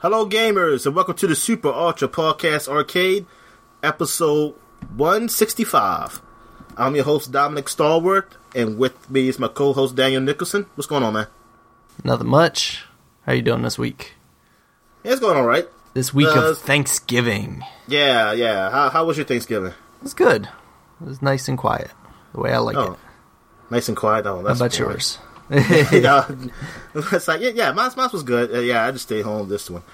Hello, gamers, and welcome to the Super Ultra Podcast Arcade, episode 165. I'm your host, Dominic Stallworth, and with me is my co-host, Daniel Nicholson. What's going on, man? Nothing much. How you doing this week? Yeah, it's going all right. This week of Thanksgiving. Yeah. How was your Thanksgiving? It was good. It was nice and quiet, the way I like it. Nice and quiet? Oh, that's How about yours? It's like, mine was good. I just stayed home this one.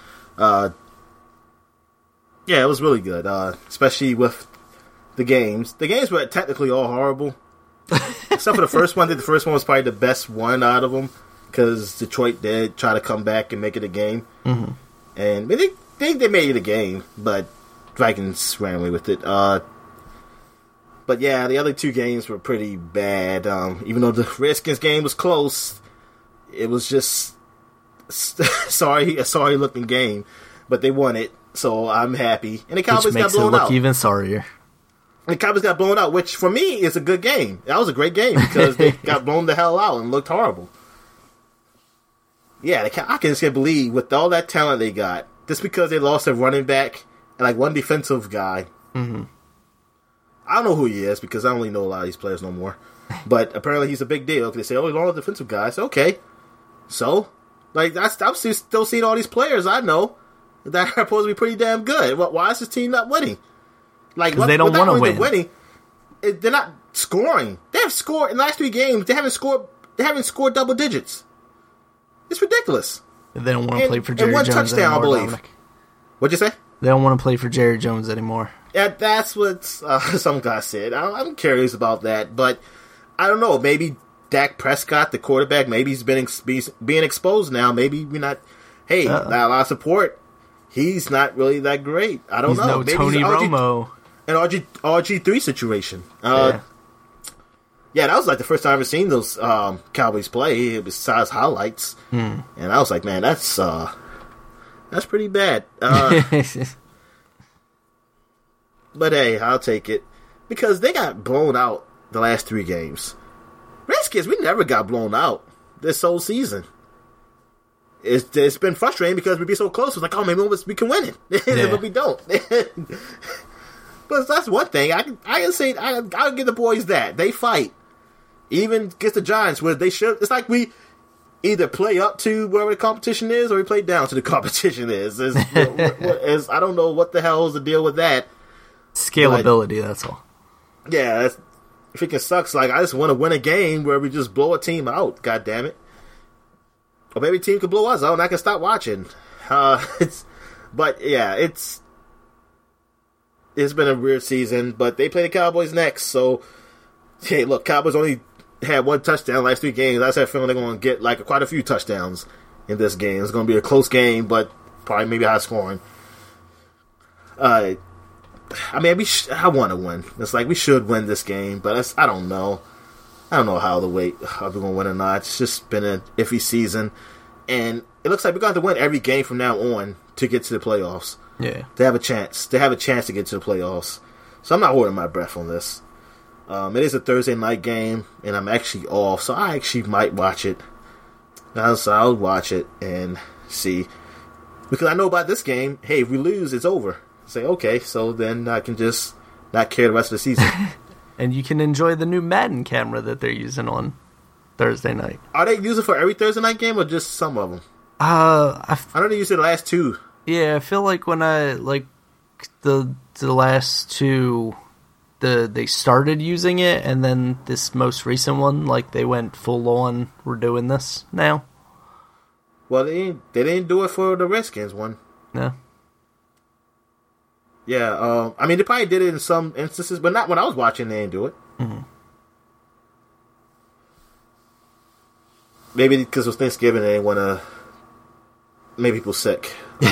It was really good, especially with the games. The games were technically all horrible, except for the first one. The first one was probably the best one out of them, because Detroit did try to come back and make it a game. Mm-hmm. And they made it a game, but Vikings ran away with it. But yeah, the other two games were pretty bad. Even though the Redskins game was close, it was just a sorry looking game. But they won it, so I'm happy. And the Cowboys got blown out. Which makes it look even sorrier. The Cowboys got blown out, which for me is a good game. That was a great game because they got blown the hell out and looked horrible. Yeah, I can't believe with all that talent they got, just because they lost a running back and like one defensive guy. Mm-hmm. I don't know who he is because I don't really know a lot of these players no more. But apparently he's a big deal. They say, he's one of the defensive guys. Okay. So, like, I'm still seeing all these players I know that are supposed to be pretty damn good. Why is this team not winning? Like, they don't want to win. Winning, they're not scoring. They have scored in the last 3 games. They haven't scored double digits. It's ridiculous. They don't want to play for Jerry Jones touchdown, anymore, I believe. Dominic. What'd you say? They don't want to play for Jerry Jones anymore. Yeah, that's what some guy said. I'm curious about that, but I don't know. Maybe Dak Prescott, the quarterback, maybe he's being exposed now. Maybe we're not. Hey, not a lot of support. He's not really that great. I don't know. No maybe Tony Romo. An RG3 situation. Yeah, that was like the first time I've ever seen those Cowboys play besides highlights, and I was like, man, that's pretty bad. But hey, I'll take it. Because they got blown out the last 3 games. Redskins, we never got blown out this whole season. It's been frustrating because we'd be so close. It's like, oh, maybe we can win it. But we don't. But that's one thing. I can say, I'll give the boys that. They fight. Even against the Giants, where they should. It's like we either play up to wherever the competition is or we play down to the competition is. I don't know what the hell is the deal with that. Scalability, that's all. Yeah, it freaking sucks. Like, I just want to win a game where we just blow a team out. God damn it! Or maybe a team could blow us out and I can stop watching. But yeah, it's been a weird season. But they play the Cowboys next, so hey, look, Cowboys only had 1 touchdown the last 3 games. I just have a feeling they're going to get like quite a few touchdowns in this game. It's going to be a close game, but probably maybe high scoring. I mean, I want to win. It's like we should win this game, but I don't know. I don't know how we're going to win or not. It's just been an iffy season, and it looks like we're going to have to win every game from now on to get to the playoffs. Yeah, to have a chance to get to the playoffs. So I'm not holding my breath on this. It is a Thursday night game, and I'm actually off, so I actually might watch it. So I'll watch it and see, because I know about this game. Hey, if we lose, it's over. Say, okay, so then I can just not care the rest of the season. And you can enjoy the new Madden camera that they're using on Thursday night. Are they using it for every Thursday night game or just some of them? I know they used it the last 2. Yeah, I feel like when the last 2, they started using it, and then this most recent one, like they went full on. We're doing this now. Well, they didn't do it for the Redskins one. No. Yeah, I mean, they probably did it in some instances, but not when I was watching, they didn't do it. Mm-hmm. Maybe because it was Thanksgiving, they didn't want to make people sick.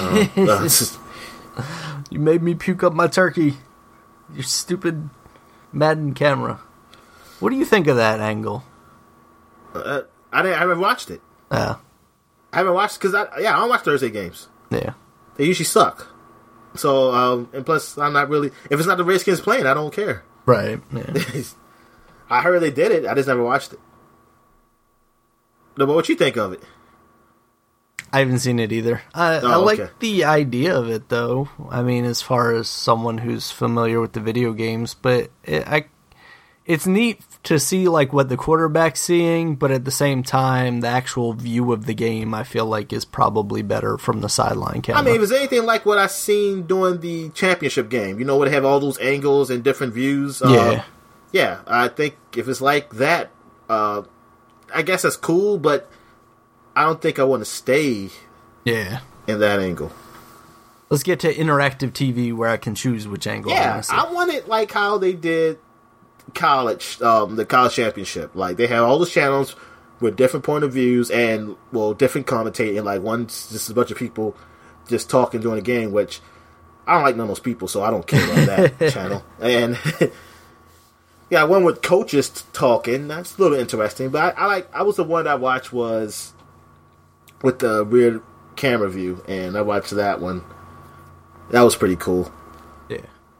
You made me puke up my turkey. Your stupid Madden camera. What do you think of that angle? I haven't watched it. Yeah. I haven't watched because I don't watch Thursday games. Yeah. They usually suck. So, and plus, I'm not really... If it's not the Redskins playing, I don't care. Right, yeah. I heard they did it. I just never watched it. No, but what you think of it? I haven't seen it either. I okay. like the idea of it, though. I mean, as far as someone who's familiar with the video games, but it's neat to see like what the quarterback's seeing, but at the same time, the actual view of the game, I feel like, is probably better from the sideline camera. I mean, if it's anything like what I seen during the championship game, you know, where they have all those angles and different views. Yeah, I think if it's like that, I guess that's cool, but I don't think I want to stay in that angle. Let's get to interactive TV where I can choose which angle I want to see. I want it like how they did college, the college championship. Like, they have all the channels with different point of views and, well, different commentating. Like, one's just a bunch of people just talking during the game, which I don't like none of those people, so I don't care about that channel. And yeah, one with coaches talking. That's a little interesting. But I was the one I watched was with the weird camera view, and I watched that one. That was pretty cool. Yeah.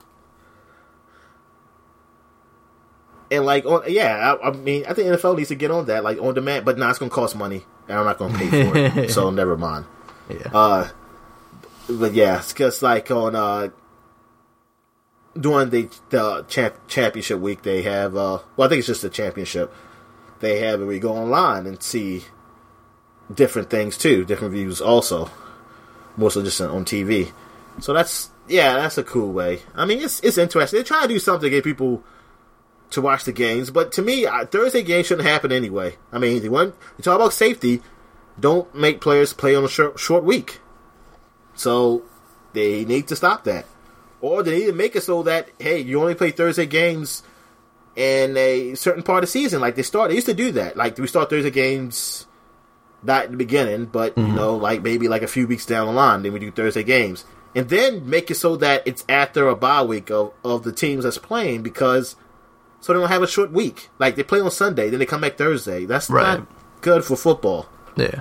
And like, I mean, I think NFL needs to get on that, like on demand. But it's going to cost money, and I'm not going to pay for it. So never mind. Yeah. But yeah, it's because like on during the championship week, they have well, I think it's just the championship. They have where you go online and see different things too, different views also, more so just on TV. So that's a cool way. I mean, it's interesting. They're trying to do something to get people to watch the games, but to me, Thursday games shouldn't happen anyway. I mean, you talk about safety, don't make players play on a short week. So they need to stop that, or they need to make it so that hey, you only play Thursday games in a certain part of the season. Like they used to do that. Like we start Thursday games not in the beginning, but you know, like maybe like a few weeks down the line, then we do Thursday games, and then make it so that it's after a bye week of the teams that's playing, because so they don't have a short week. Like they play on Sunday, then they come back Thursday. That's not good for football. Yeah.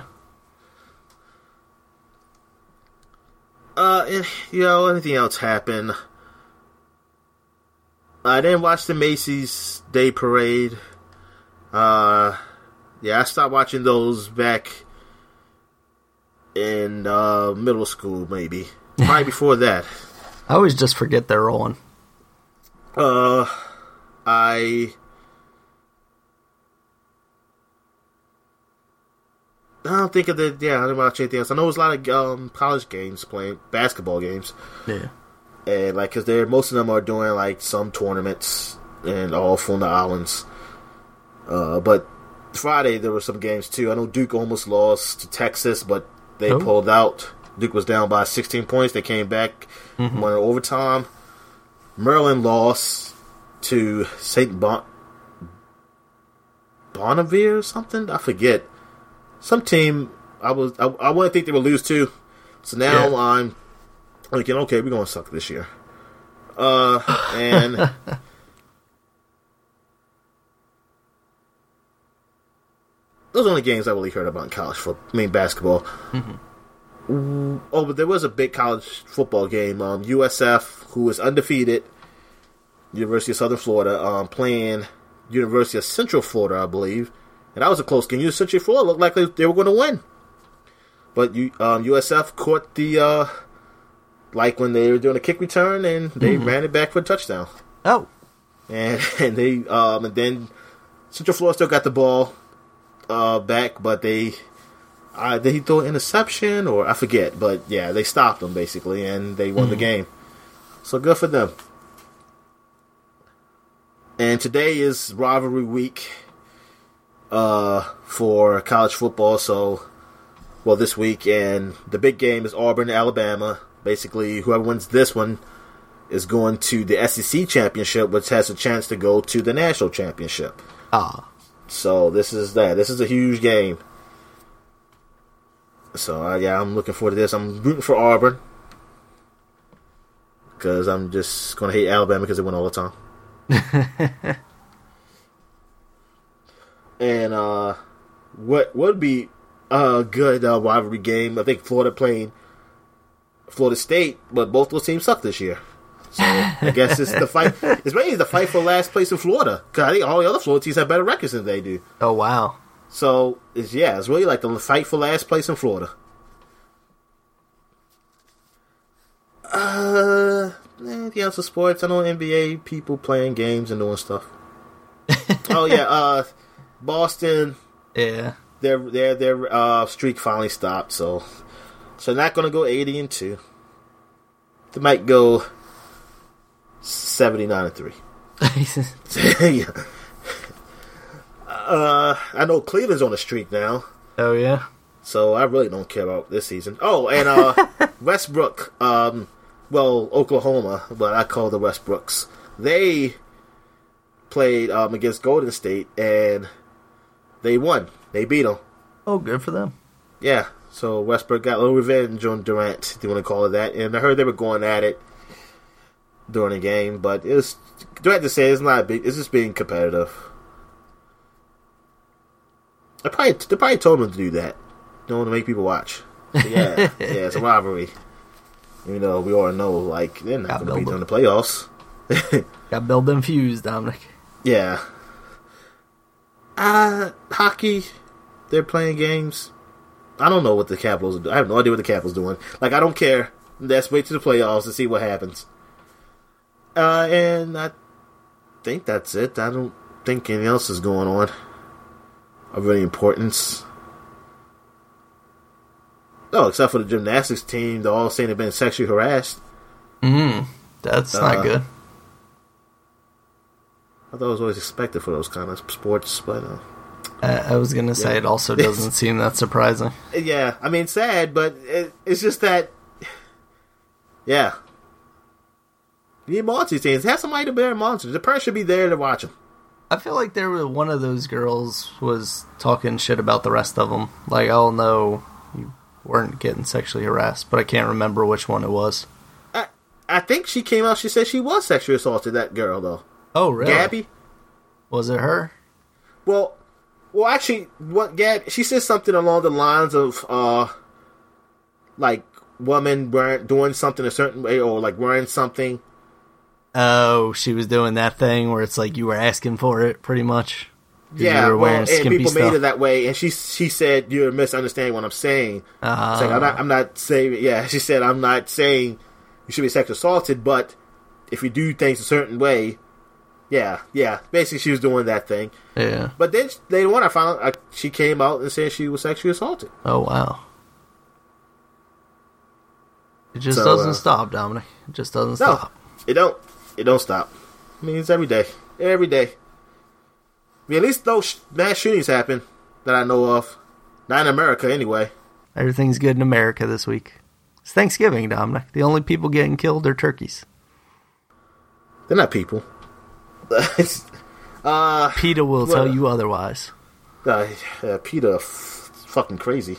And, you know, anything else happened? I didn't watch the Macy's Day Parade. Yeah, I stopped watching those back in middle school, maybe. Right before that. I always just forget they're on. I don't think of the. Yeah, I didn't watch anything else. I know there's a lot of college games playing, basketball games. Yeah. And like, cause most of them are doing like some tournaments and all from the islands. But Friday there were some games too. I know Duke almost lost to Texas, but they pulled out. Duke was down by 16 points. They came back, won in overtime. Maryland lost to St. Bonavere or something. I forget. Some team I wouldn't think they would lose to. So now I'm thinking, okay, we're gonna suck this year. And those are the only games I really heard about in college basketball. Oh, but there was a big college football game. USF, who was undefeated, University of Southern Florida, playing University of Central Florida, I believe. And that was a close game. University of Florida looked like they were going to win. But USF caught the, like when they were doing a kick return, and they ran it back for a touchdown. Oh. And they, and then Central Florida still got the ball back, but did he throw an interception, or I forget. But yeah, they stopped them basically, and they won the game. So good for them. And today is rivalry week for college football. So, well, this week, and the big game is Auburn, Alabama. Basically, whoever wins this one is going to the SEC championship, which has a chance to go to the national championship. So this is that. This is a huge game. So yeah, I'm looking forward to this. I'm rooting for Auburn because I'm just going to hate Alabama because they win all the time. And what would be a good rivalry game? I think Florida playing Florida State, but both those teams suck this year. So I guess it's the fight. It's mainly the fight for last place in Florida, because I think all the other Florida teams have better records than they do. Oh wow! So it's really like the fight for last place in Florida. anything else in sports? I know NBA people playing games and doing stuff. Oh yeah, Boston. Yeah. Their streak finally stopped, so not gonna go 80-2. They might go 79-3. Yeah. I know Cleveland's on a streak now. Oh yeah. So I really don't care about this season. Oh, and Westbrook, Oklahoma, but I call the Westbrooks. They played against Golden State, and they won. They beat them. Oh, good for them. Yeah, so Westbrook got a little revenge on Durant, if you want to call it that. And I heard they were going at it during the game, but it was Durant to say it's not big. It's just being competitive. They probably told him to do that. Don't want to make people watch. So yeah, it's a rivalry. You know, we all know, like, they're not going to beat them in the playoffs. Got to build them fuse, Dominic. Yeah. Hockey, they're playing games. I don't know what the Capitals are doing. I have no idea what the Capitals are doing. Like, I don't care. Let's wait to the playoffs to see what happens. And I think that's it. I don't think anything else is going on of any importance. Oh, except for the gymnastics team. They're all saying they've been sexually harassed. That's not good. I thought it was always expected for those kind of sports, but... I was going to say it also doesn't seem that surprising. Yeah, I mean, sad, but it's just that... Yeah. You need monster teams. Have somebody to bear monsters. The person should be there to watch them. I feel like one of those girls was talking shit about the rest of them. Like, oh no, you weren't getting sexually harassed, but I can't remember which one it was. I think she came out, she said she was sexually assaulted, that girl, though. Oh, really? Gabby? Was it her? Well, actually, she said something along the lines of, like, women weren't doing something a certain way, or, like, wearing something. Oh, she was doing that thing where it's like you were asking for it, pretty much. Yeah, and people made it that way, and she said, you're misunderstanding what I'm saying. It's like, I'm not saying, yeah, she said, I'm not saying you should be sexually assaulted, but if you do things a certain way, yeah, basically she was doing that thing. Yeah. But then later on I found out she came out and said she was sexually assaulted. Oh, wow. It just doesn't stop, Dominic. It just doesn't stop. It don't stop. I mean, it's every day. Every day. I mean, at least those mass shootings happen that I know of. Not in America, anyway. Everything's good in America this week. It's Thanksgiving, Dominic. The only people getting killed are turkeys. They're not people. PETA will tell you otherwise. PETA fucking crazy.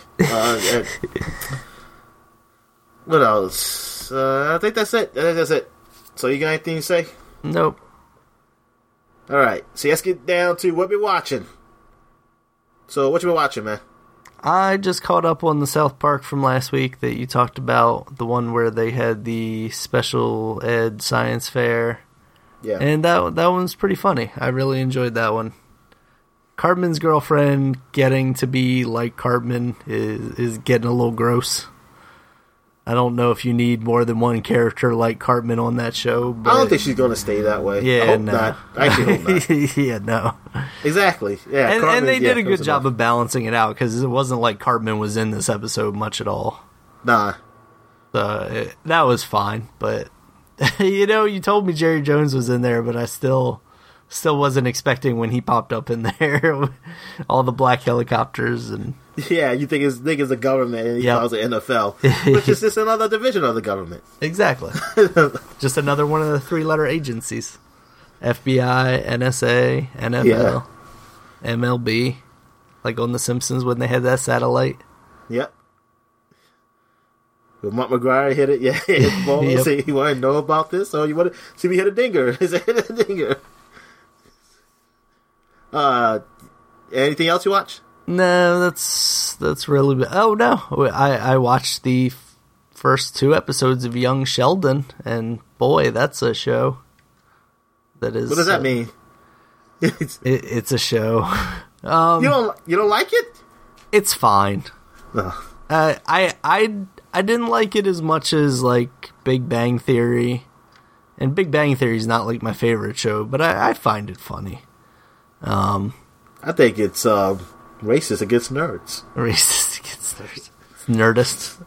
What else? I think that's it. So you got anything to say? Nope. Alright, so let's get down to what we're watching. So what you been watching, man? I just caught up on the South Park from last week that you talked about, the one where they had the special ed science fair. Yeah. And that one's pretty funny. I really enjoyed that one. Cartman's girlfriend getting to be like Cartman is getting a little gross. I don't know if you need more than one character like Cartman on that show. But I don't think she's going to stay that way. Yeah, I hope not. I actually hope not. Yeah, no. Exactly. Yeah, and they did a good job of balancing it out because it wasn't like Cartman was in this episode much at all. Nah. That was fine, but you told me Jerry Jones was in there, but I still wasn't expecting when he popped up in there. All the black helicopters and... Yeah, you think it's the government and he calls it NFL, which is just another division of the government. Exactly. Just another one of the 3-letter agencies. FBI, NSA, NFL, MLB. Like on The Simpsons when they had that satellite. Yep. When Mark McGuire hit it, hit the ball. Yep. Say, you want to know about this? Or you want to see me hit a dinger? Is it hit a dinger? Anything else you watch? No, that's really... Oh, no. I watched the first 2 episodes of Young Sheldon, and boy, that's a show. That is... What does that mean? It's a show. You don't like it? It's fine. Oh. I didn't like it as much as, like, Big Bang Theory And Big Bang Theory is not like my favorite show, but I find it funny. I think it's racist against nerds. Racist against nerds. Nerdist.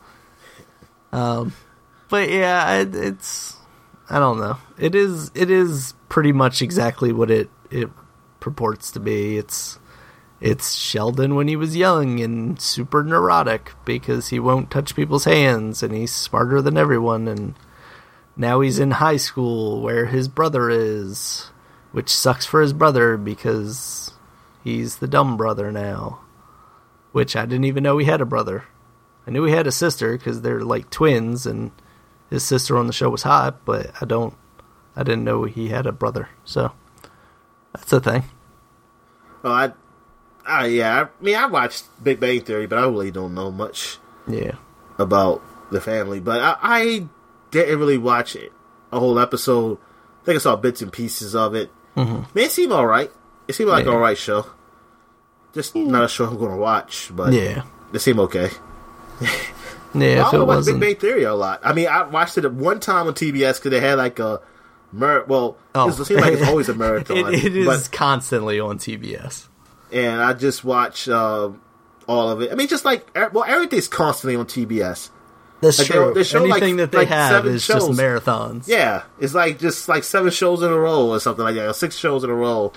But yeah, it's I don't know. It is pretty much exactly what it purports to be. It's Sheldon when he was young and super neurotic because he won't touch people's hands and he's smarter than everyone, and now he's in high school where his brother is, which sucks for his brother because he's the dumb brother now, which I didn't even know he had a brother. I knew he had a sister because they're like twins and his sister on the show was hot, but I didn't know he had a brother. So that's a thing. Oh, I mean, I watched Big Bang Theory, but I really don't know much about the family. But I didn't really watch it, a whole episode. I think I saw bits and pieces of it. Mm-hmm. I mean, it seemed alright. It seemed like an alright show. Just not a show I'm going to watch, but it seemed okay. Yeah, I don't watch Big Bang Theory a lot. I mean, I watched it at one time on TBS because they had like a it seems like it's always a marathon. it is constantly on TBS. And I just watch all of it. I mean, just like everything's constantly on TBS. That's like true. They show anything that they have is shows. just marathons. Yeah, it's like just like 7 shows in a row or something like that, or 6 shows in a row.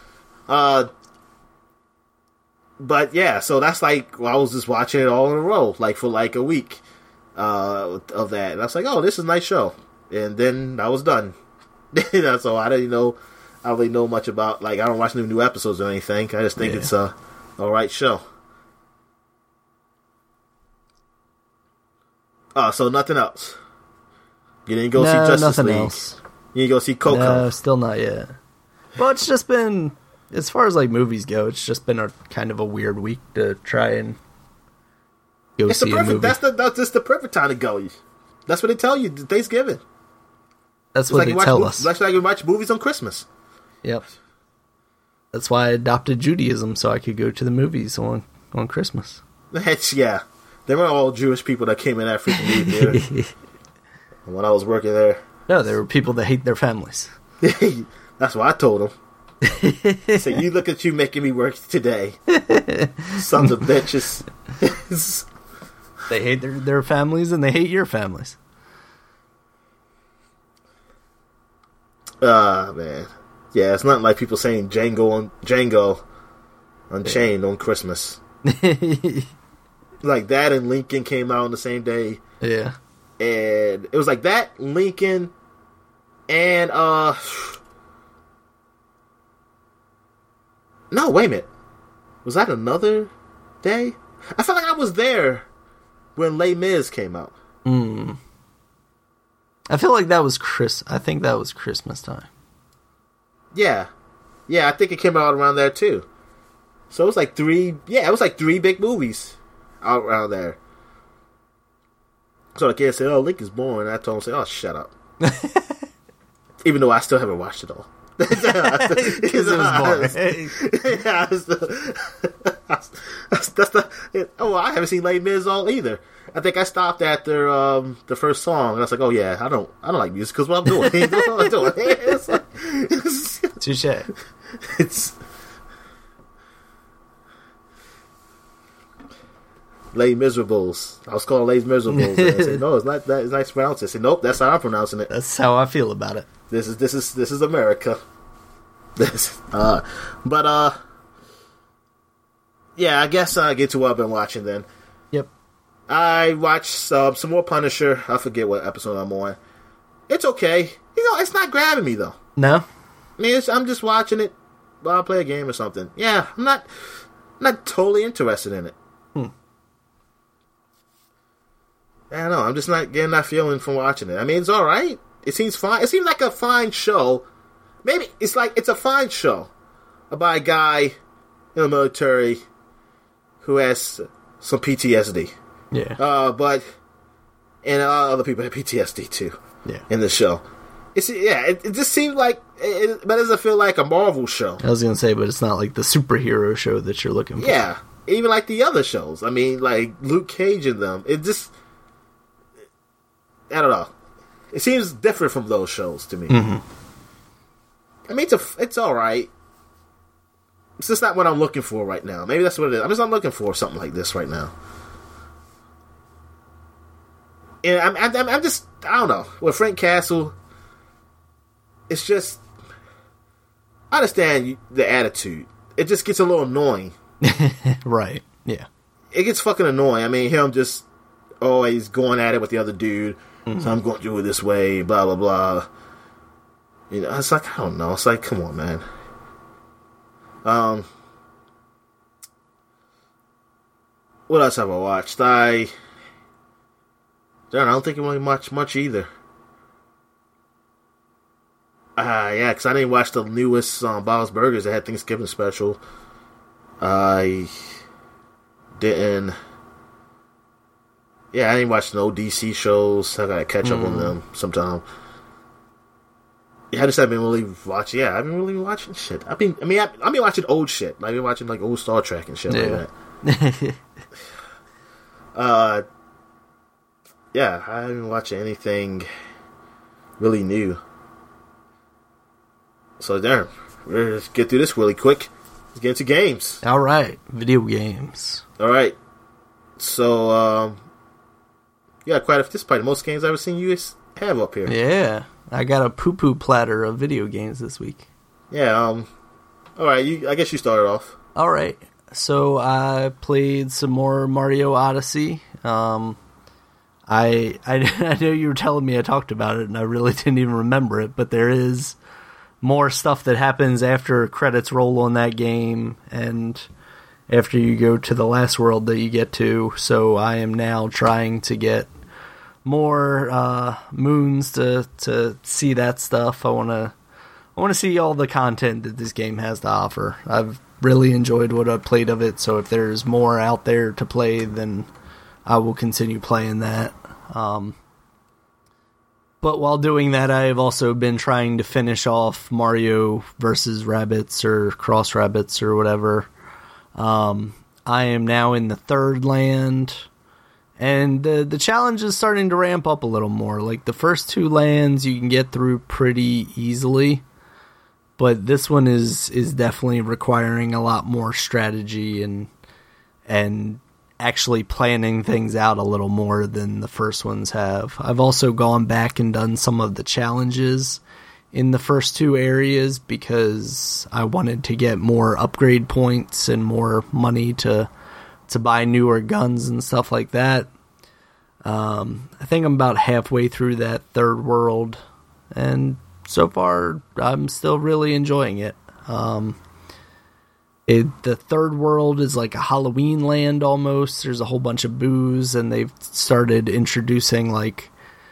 But yeah, so that's like I was just watching it all in a row, like for like a week of that. And I was like, oh, this is a nice show, and then I was done. So I didn't know. I don't really know much about, like, I don't watch new episodes or anything. I just think it's a alright show. So nothing else. You didn't go see Justice League. Else. You didn't go see Coco. No, still not yet. Well, it's just been, as far as like movies go, it's just been a kind of a weird week to try and go see a movie. That's just the perfect time to go. That's what they tell you. Thanksgiving. That's what they tell us. That's like you watch movies on Christmas. Yep. That's why I adopted Judaism, so I could go to the movies on Christmas. Yeah. They were all Jewish people that came in that freaking movie there. When I was working there. No, they were people that hate their families. That's what I told them. I said, you look at you making me work today. Sons of bitches. They hate their families and they hate your families. Man. Yeah, it's not like people saying Django Unchained on Christmas. Like that and Lincoln came out on the same day. Yeah. And it was like that, Lincoln, and no, wait a minute. Was that another day? I felt like I was there when Les Mis came out. I feel like that was I think that was Christmas time. Yeah. Yeah, I think it came out around there too. So it was like 3 big movies out around there. So the kid said, oh, Lincoln's born. And I told him, oh, shut up. Even though I still haven't watched it all. Because it was boring. I haven't seen Les Mis all either. I think I stopped after the first song, and I was like, "Oh yeah, I don't like music because what I'm doing, that's what I'm doing." Touche. It's Les Miserables. I was calling Les Miserables. And I said, "No, it's not that. It's not pronounced." I said, "Nope, that's how I'm pronouncing it." That's how I feel about it. This is America. Yeah, I guess I'll get to what I've been watching then. Yep. I watched some more Punisher. I forget what episode I'm on. It's okay. It's not grabbing me though. No. I mean, I'm just watching it while I play a game or something. Yeah, I'm not totally interested in it. I don't know. I'm just not getting that feeling from watching it. I mean, it's all right. It seems fine. It seems like a fine show. Maybe it's a fine show about a guy in the military who has some PTSD. Yeah. But and other people have PTSD too. Yeah. In the show, it just seems like it doesn't feel like a Marvel show. I was gonna say, but it's not like the superhero show that you're looking for. Yeah. Even like the other shows. I mean, like Luke Cage and them. It just, I don't know. It seems different from those shows to me. I mean, it's all right. It's just not what I'm looking for right now. Maybe that's what it is. I'm just not looking for something like this right now. And I'm just, I don't know. With Frank Castle, it's just, I understand the attitude. It just gets a little annoying. Right, yeah. It gets fucking annoying. I mean, him just always going at it with the other dude. So I'm going to do it this way, blah, blah, blah. You know, it's like, I don't know. It's like, come on, man. What else have I watched? I don't think it really much either. Yeah, because I didn't watch the newest Bob's Burgers that had Thanksgiving special. I didn't. Yeah, I didn't watch no DC shows. I gotta catch up on them sometime. Yeah, I just haven't been really watching. Yeah, I've been really watching shit. I've been watching old shit. I've been watching like old Star Trek and shit like that. Yeah, I haven't been watching anything really new. So there, let's get through this really quick. Let's get into games. All right, video games. All right, so yeah, this is probably the most games I've ever seen you guys have up here. Yeah, I got a poo-poo platter of video games this week. Yeah, all right, I guess you started off. All right, so I played some more Mario Odyssey. I know you were telling me I talked about it, and I really didn't even remember it, but there is more stuff that happens after credits roll on that game, and after you go to the last world that you get to. So I am now trying to get more moons to see that stuff. I want to see all the content that this game has to offer. I've really enjoyed what I've played of it, so if there's more out there to play, then I will continue playing that. But while doing that, I have also been trying to finish off Mario vs. Rabbids or Cross Rabbids or whatever. I am now in the third land, and the challenge is starting to ramp up a little more. Like, the first two lands you can get through pretty easily, but this one is definitely requiring a lot more strategy and actually planning things out a little more than the first ones have. I've also gone back and done some of the challenges in the first two areas because I wanted to get more upgrade points and more money to buy newer guns and stuff like that. I think I'm about halfway through that third world, and so far I'm still really enjoying it. The third world is like a Halloween land almost. There's a whole bunch of booze, and they've started introducing like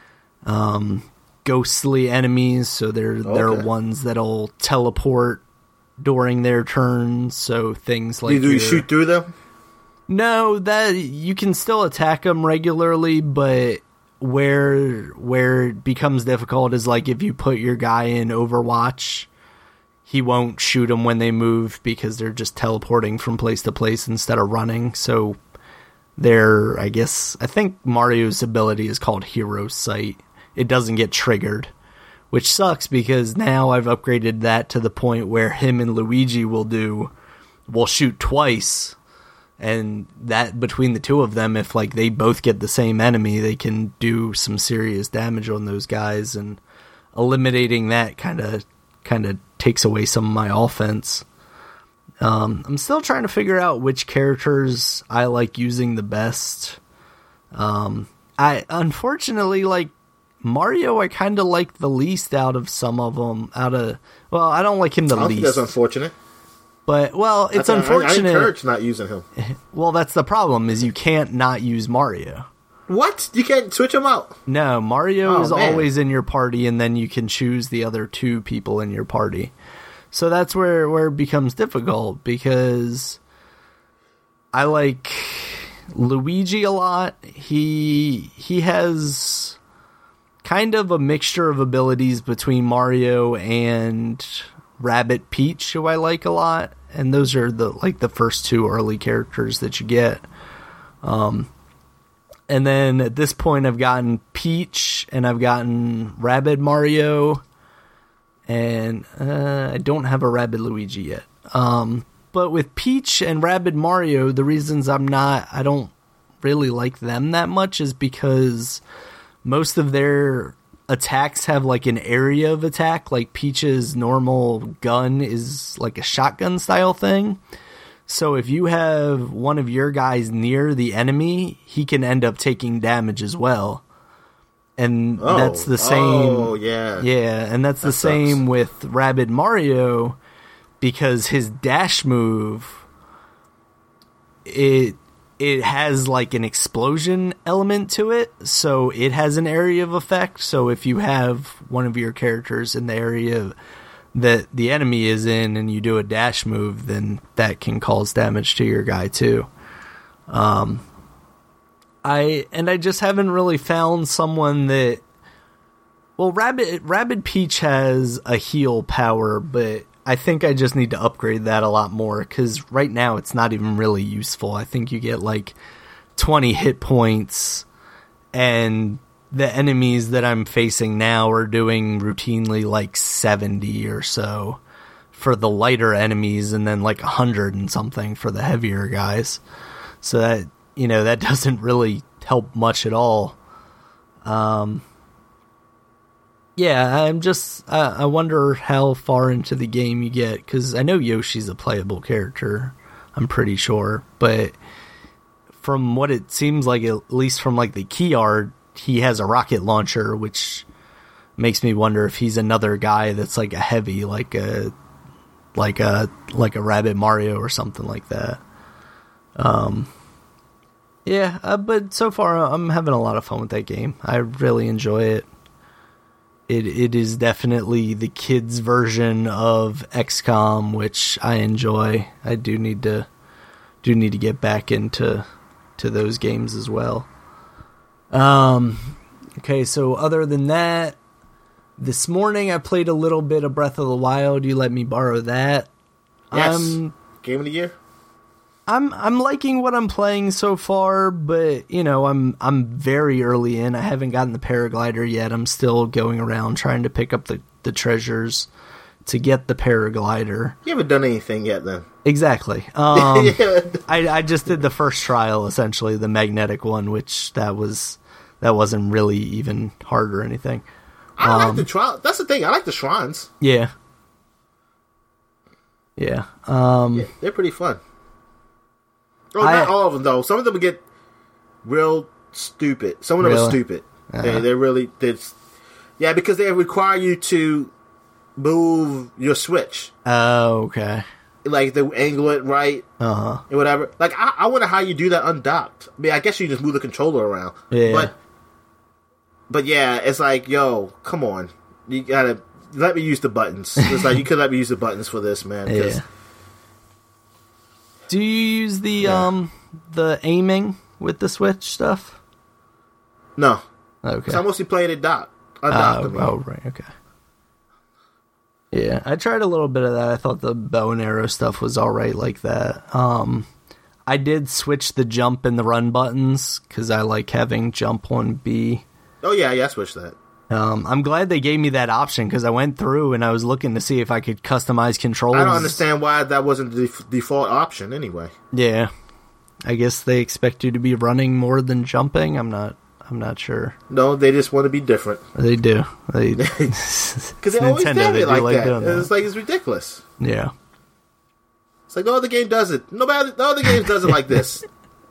ghostly enemies. So there are ones that'll teleport during their turns. So things like do you shoot through them? No, that you can still attack them regularly, but where it becomes difficult is like if you put your guy in Overwatch, he won't shoot them when they move because they're just teleporting from place to place instead of running. So I think Mario's ability is called Hero Sight. It doesn't get triggered, which sucks because now I've upgraded that to the point where him and Luigi will shoot twice. And that between the two of them, if like they both get the same enemy, they can do some serious damage on those guys, and eliminating that kind of takes away some of my offense. I'm still trying to figure out which characters I like using the best. I unfortunately like Mario. I kind of like the least out of some of them. I don't like him the least. That's unfortunate. But it's unfortunate. I encourage not using him. Well, that's the problem. Is you can't not use Mario. What? You can't switch him out? No, Mario is always in your party, and then you can choose the other two people in your party. So that's where it becomes difficult, because I like Luigi a lot. He has kind of a mixture of abilities between Mario and Rabbit Peach, who I like a lot, and those are the first two early characters that you get. And then at this point, I've gotten Peach and I've gotten Rabid Mario, and I don't have a Rabid Luigi yet. But with Peach and Rabid Mario, the reasons I don't really like them that much is because most of their attacks have like an area of attack. Like Peach's normal gun is like a shotgun style thing. So if you have one of your guys near the enemy, he can end up taking damage as well. And that's the same. Oh, yeah. Yeah, and that's the same with Rabid Mario, because his dash move, it has like an explosion element to it, so it has an area of effect. So if you have one of your characters in the area that the enemy is in and you do a dash move, then that can cause damage to your guy too. I just haven't really found someone that... Well, Rabid Peach has a heal power, but I think I just need to upgrade that a lot more, because right now it's not even really useful. I think you get like 20 hit points, and the enemies that I'm facing now are doing routinely like 70 or so for the lighter enemies, and then like 100 and something for the heavier guys. So that, that doesn't really help much at all. Yeah, I wonder how far into the game you get, because I know Yoshi's a playable character, I'm pretty sure, but from what it seems like, at least from like the key art, he has a rocket launcher, which makes me wonder if he's another guy that's like a heavy, like a Rabid Mario or something like that. But so far I'm having a lot of fun with that game. I really enjoy it. It is definitely the kids' version of XCOM, which I enjoy. I do need to get back into those games as well. Okay, so other than that, this morning I played a little bit of Breath of the Wild. You let me borrow that. Yes. Game of the year. I'm liking what I'm playing so far, but I'm very early in. I haven't gotten the paraglider yet. I'm still going around trying to pick up the treasures to get the paraglider. You haven't done anything yet, then. Exactly. I just did the first trial, essentially, the magnetic one, which that wasn't really even hard or anything. I like the trial. That's the thing. I like the shrines. Yeah. Yeah. Yeah, they're pretty fun. Oh, not all of them, though. Some of them would get real stupid. Some of them are stupid. Uh-huh. They're really... Yeah, because they require you to move your Switch. Oh, okay. Like, they angle it right. Uh-huh. And whatever. Like, I wonder how you do that undocked. I mean, I guess you just move the controller around. Yeah. But yeah, it's like, yo, come on. You gotta... Let me use the buttons. It's like, you could let me use the buttons for this, man. Yeah. Do you use the aiming with the Switch stuff? No. Okay. Because I'm mostly playing it undocked. Right, okay. Yeah, I tried a little bit of that. I thought the bow and arrow stuff was alright like that. I did switch the jump and the run buttons, because I like having jump on B. Oh, yeah, I switched that. I'm glad they gave me that option, because I went through and I was looking to see if I could customize controls. I don't understand why that wasn't the default option anyway. Yeah. I guess they expect you to be running more than jumping. I'm not sure. No, they just want to be different. They do. Because they always did it like that. It's like, it's ridiculous. Yeah. It's like, no other game does it. No other game does it like this.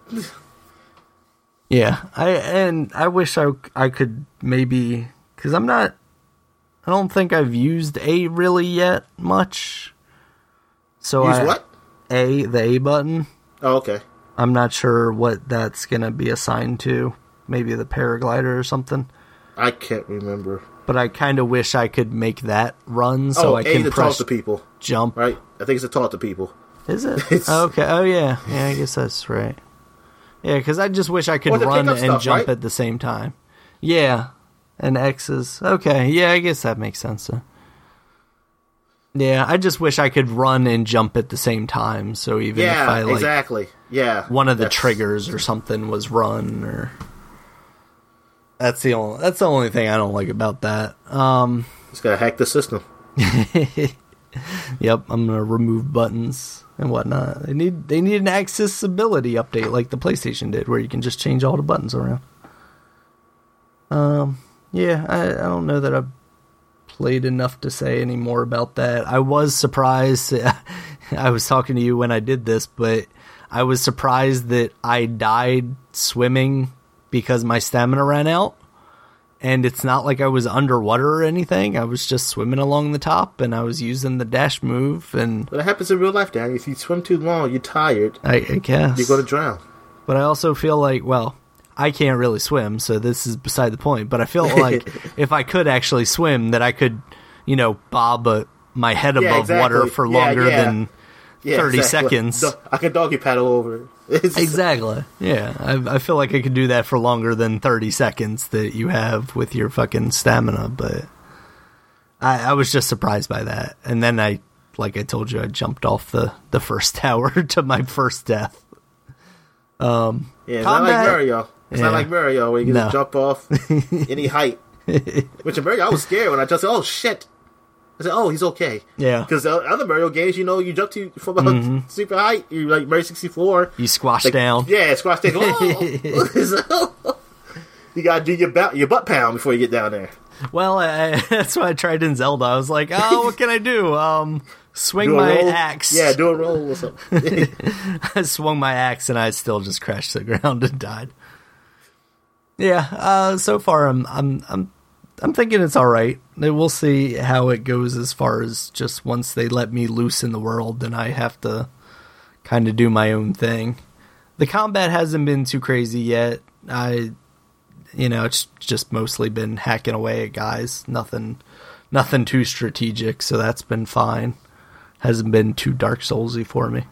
Yeah. I wish I could maybe... Because I don't think I've used A really yet much. So Use what? The A button. Oh, okay. I'm not sure what that's going to be assigned to. Maybe the paraglider or something. I can't remember. But I kind of wish I could make that run so I can press talk to people. Jump. Right? I think it's to talk to people. Is it? Okay. Oh, yeah. Yeah, I guess that's right. Yeah, because I just wish I could run and jump at the same time. Yeah. And X's. Okay, yeah, I guess that makes sense. Yeah, I just wish I could run and jump at the same time. So even if I exactly. Yeah, one of the triggers or something was run or That's the only thing I don't like about that. Just gotta hack the system. Yep, I'm gonna remove buttons and whatnot. They need an accessibility update like the PlayStation did, where you can just change all the buttons around. Yeah, I don't know that I've played enough to say any more about that. I was surprised. I was talking to you when I did this, but I was surprised that I died swimming because my stamina ran out. And it's not like I was underwater or anything. I was just swimming along the top, and I was using the dash move. And but it happens in real life, Danny. If you swim too long, you're tired. I guess you're going to drown. But I also feel like, well, I can't really swim, so this is beside the point. But I feel like if I could actually swim, that I could, bob my head above water for longer than 30 seconds. I could doggy paddle over. Exactly. Yeah, I feel like I could do that for longer than 30 seconds that you have with your fucking stamina, but I was just surprised by that. And then like I told you, I jumped off the first tower to my first death. It's not like Mario. It's not like Mario where you can just jump off any height. Which in Mario, I was scared when I just said, oh shit. I said, oh, he's okay. Yeah. Because other Mario games, you jump to from a super height. You like Mario 64. You squash down. Yeah, squash down. Oh. You gotta do your butt pound before you get down there. Well, that's what I tried in Zelda. I was like, oh, what can I do? Swing my axe. Yeah, do a roll or something. I swung my axe and I still just crashed to the ground and died. Yeah. So far, I'm thinking it's all right. We'll see how it goes as far as just once they let me loose in the world, then I have to kind of do my own thing. The combat hasn't been too crazy yet. It's just mostly been hacking away at guys. Nothing too strategic, so that's been fine. Hasn't been too Dark Soulsy for me.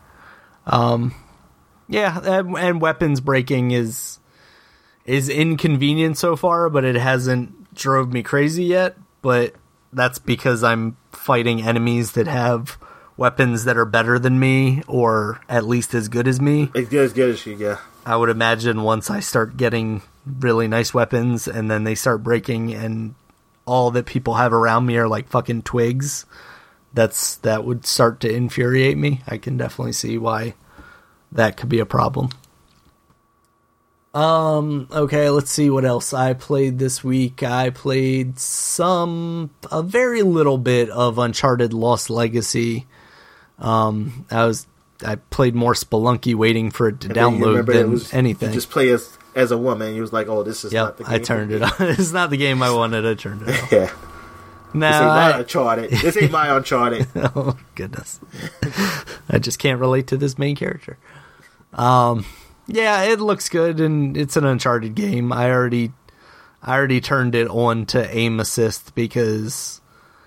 And weapons breaking is inconvenient so far, but it hasn't drove me crazy yet. But that's because I'm fighting enemies that have weapons that are better than me, or at least as good as me. As good as you, yeah. I would imagine once I start getting really nice weapons and then they start breaking and all that people have around me are like fucking twigs, that would start to infuriate me. I can definitely see why that could be a problem. Okay, let's see what else I played this week. I played a very little bit of Uncharted Lost Legacy. I played more Spelunky waiting for it to download than anything. You just play as a woman. You was like, oh, this is not the game. I turned it on. It's not the game I wanted. I turned it off. Yeah. No, this ain't my Uncharted. This ain't my Uncharted. Oh, goodness. I just can't relate to this main character. Yeah, it looks good, and it's an Uncharted game. I already turned it on to aim assist because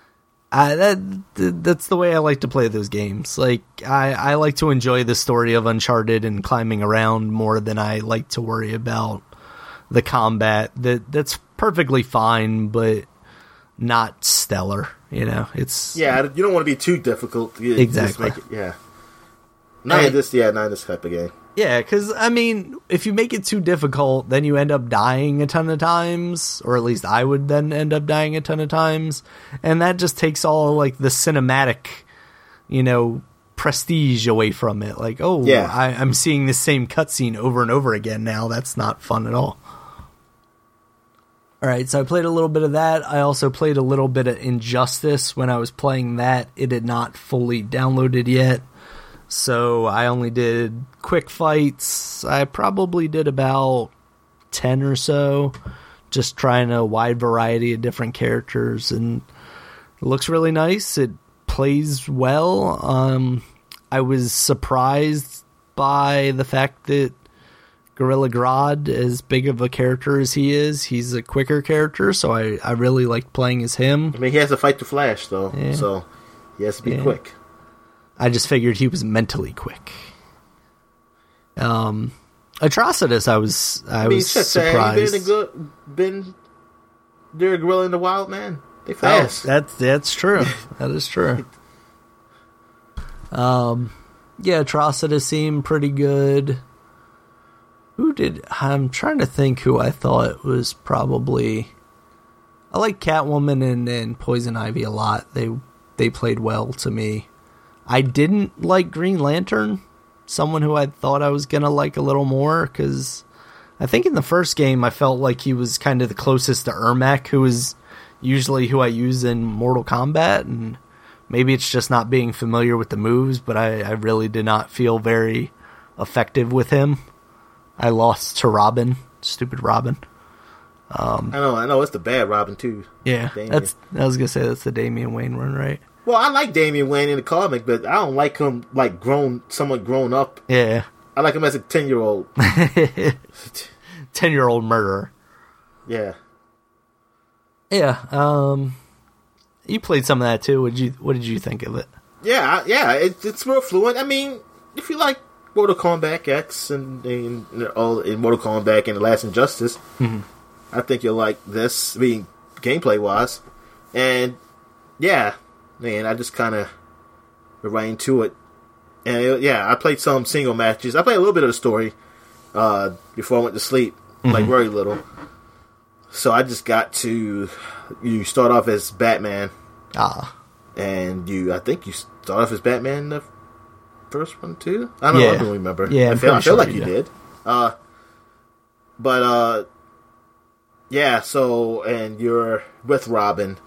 that's the way I like to play those games. Like I like to enjoy the story of Uncharted and climbing around more than I like to worry about the combat. That's perfectly fine, but not stellar. It's you don't want to be too difficult. Exactly. Just make it, not in this type of game. Yeah, because, if you make it too difficult, then you end up dying a ton of times, or at least I would then end up dying a ton of times, and that just takes all, like, the cinematic, prestige away from it. Like, I'm seeing the same cutscene over and over again now. That's not fun at all. Alright, so I played a little bit of that. I also played a little bit of Injustice. When I was playing that, it had not fully downloaded yet. So I only did quick fights. I probably did about 10 or so, just trying a wide variety of different characters, and it looks really nice. It plays well. I was surprised by the fact that Gorilla Grodd, as big of a character as he is, he's a quicker character, so I really liked playing as him. He has to fight the Flash, though, so he has to be quick. I just figured he was mentally quick. Atrocitus, I was surprised. They're a gorilla in the wild, man. They fast. Oh, that's true. That is true. Atrocitus seemed pretty good. I'm trying to think who I thought was probably... I like Catwoman and Poison Ivy a lot. They played well to me. I didn't like Green Lantern, someone who I thought I was going to like a little more, because I think in the first game I felt like he was kind of the closest to Ermac, who is usually who I use in Mortal Kombat, and maybe it's just not being familiar with the moves, but I really did not feel very effective with him. I lost to Robin, stupid Robin. I know, it's the bad Robin too. Yeah, I was gonna say that's the Damian Wayne one, right? Well, I like Damian Wayne in the comic, but I don't like him like someone grown up. Yeah, I like him as a 10-year-old. 10-year-old murderer. Yeah. Yeah. You played some of that too. What did you think of it? Yeah. It's real fluent. I mean, if you like Mortal Kombat X and in Mortal Kombat and The Last Injustice, I think you'll like this. I mean, gameplay wise, and yeah, man, I just kind of right into it. And I played some single matches. I played a little bit of the story before I went to sleep, like very little. So I just got to. You start off as Batman, and I think you start off as Batman in the first one too. I don't know. I don't remember. Yeah, I feel like you did. Yeah. So and you're with Robin.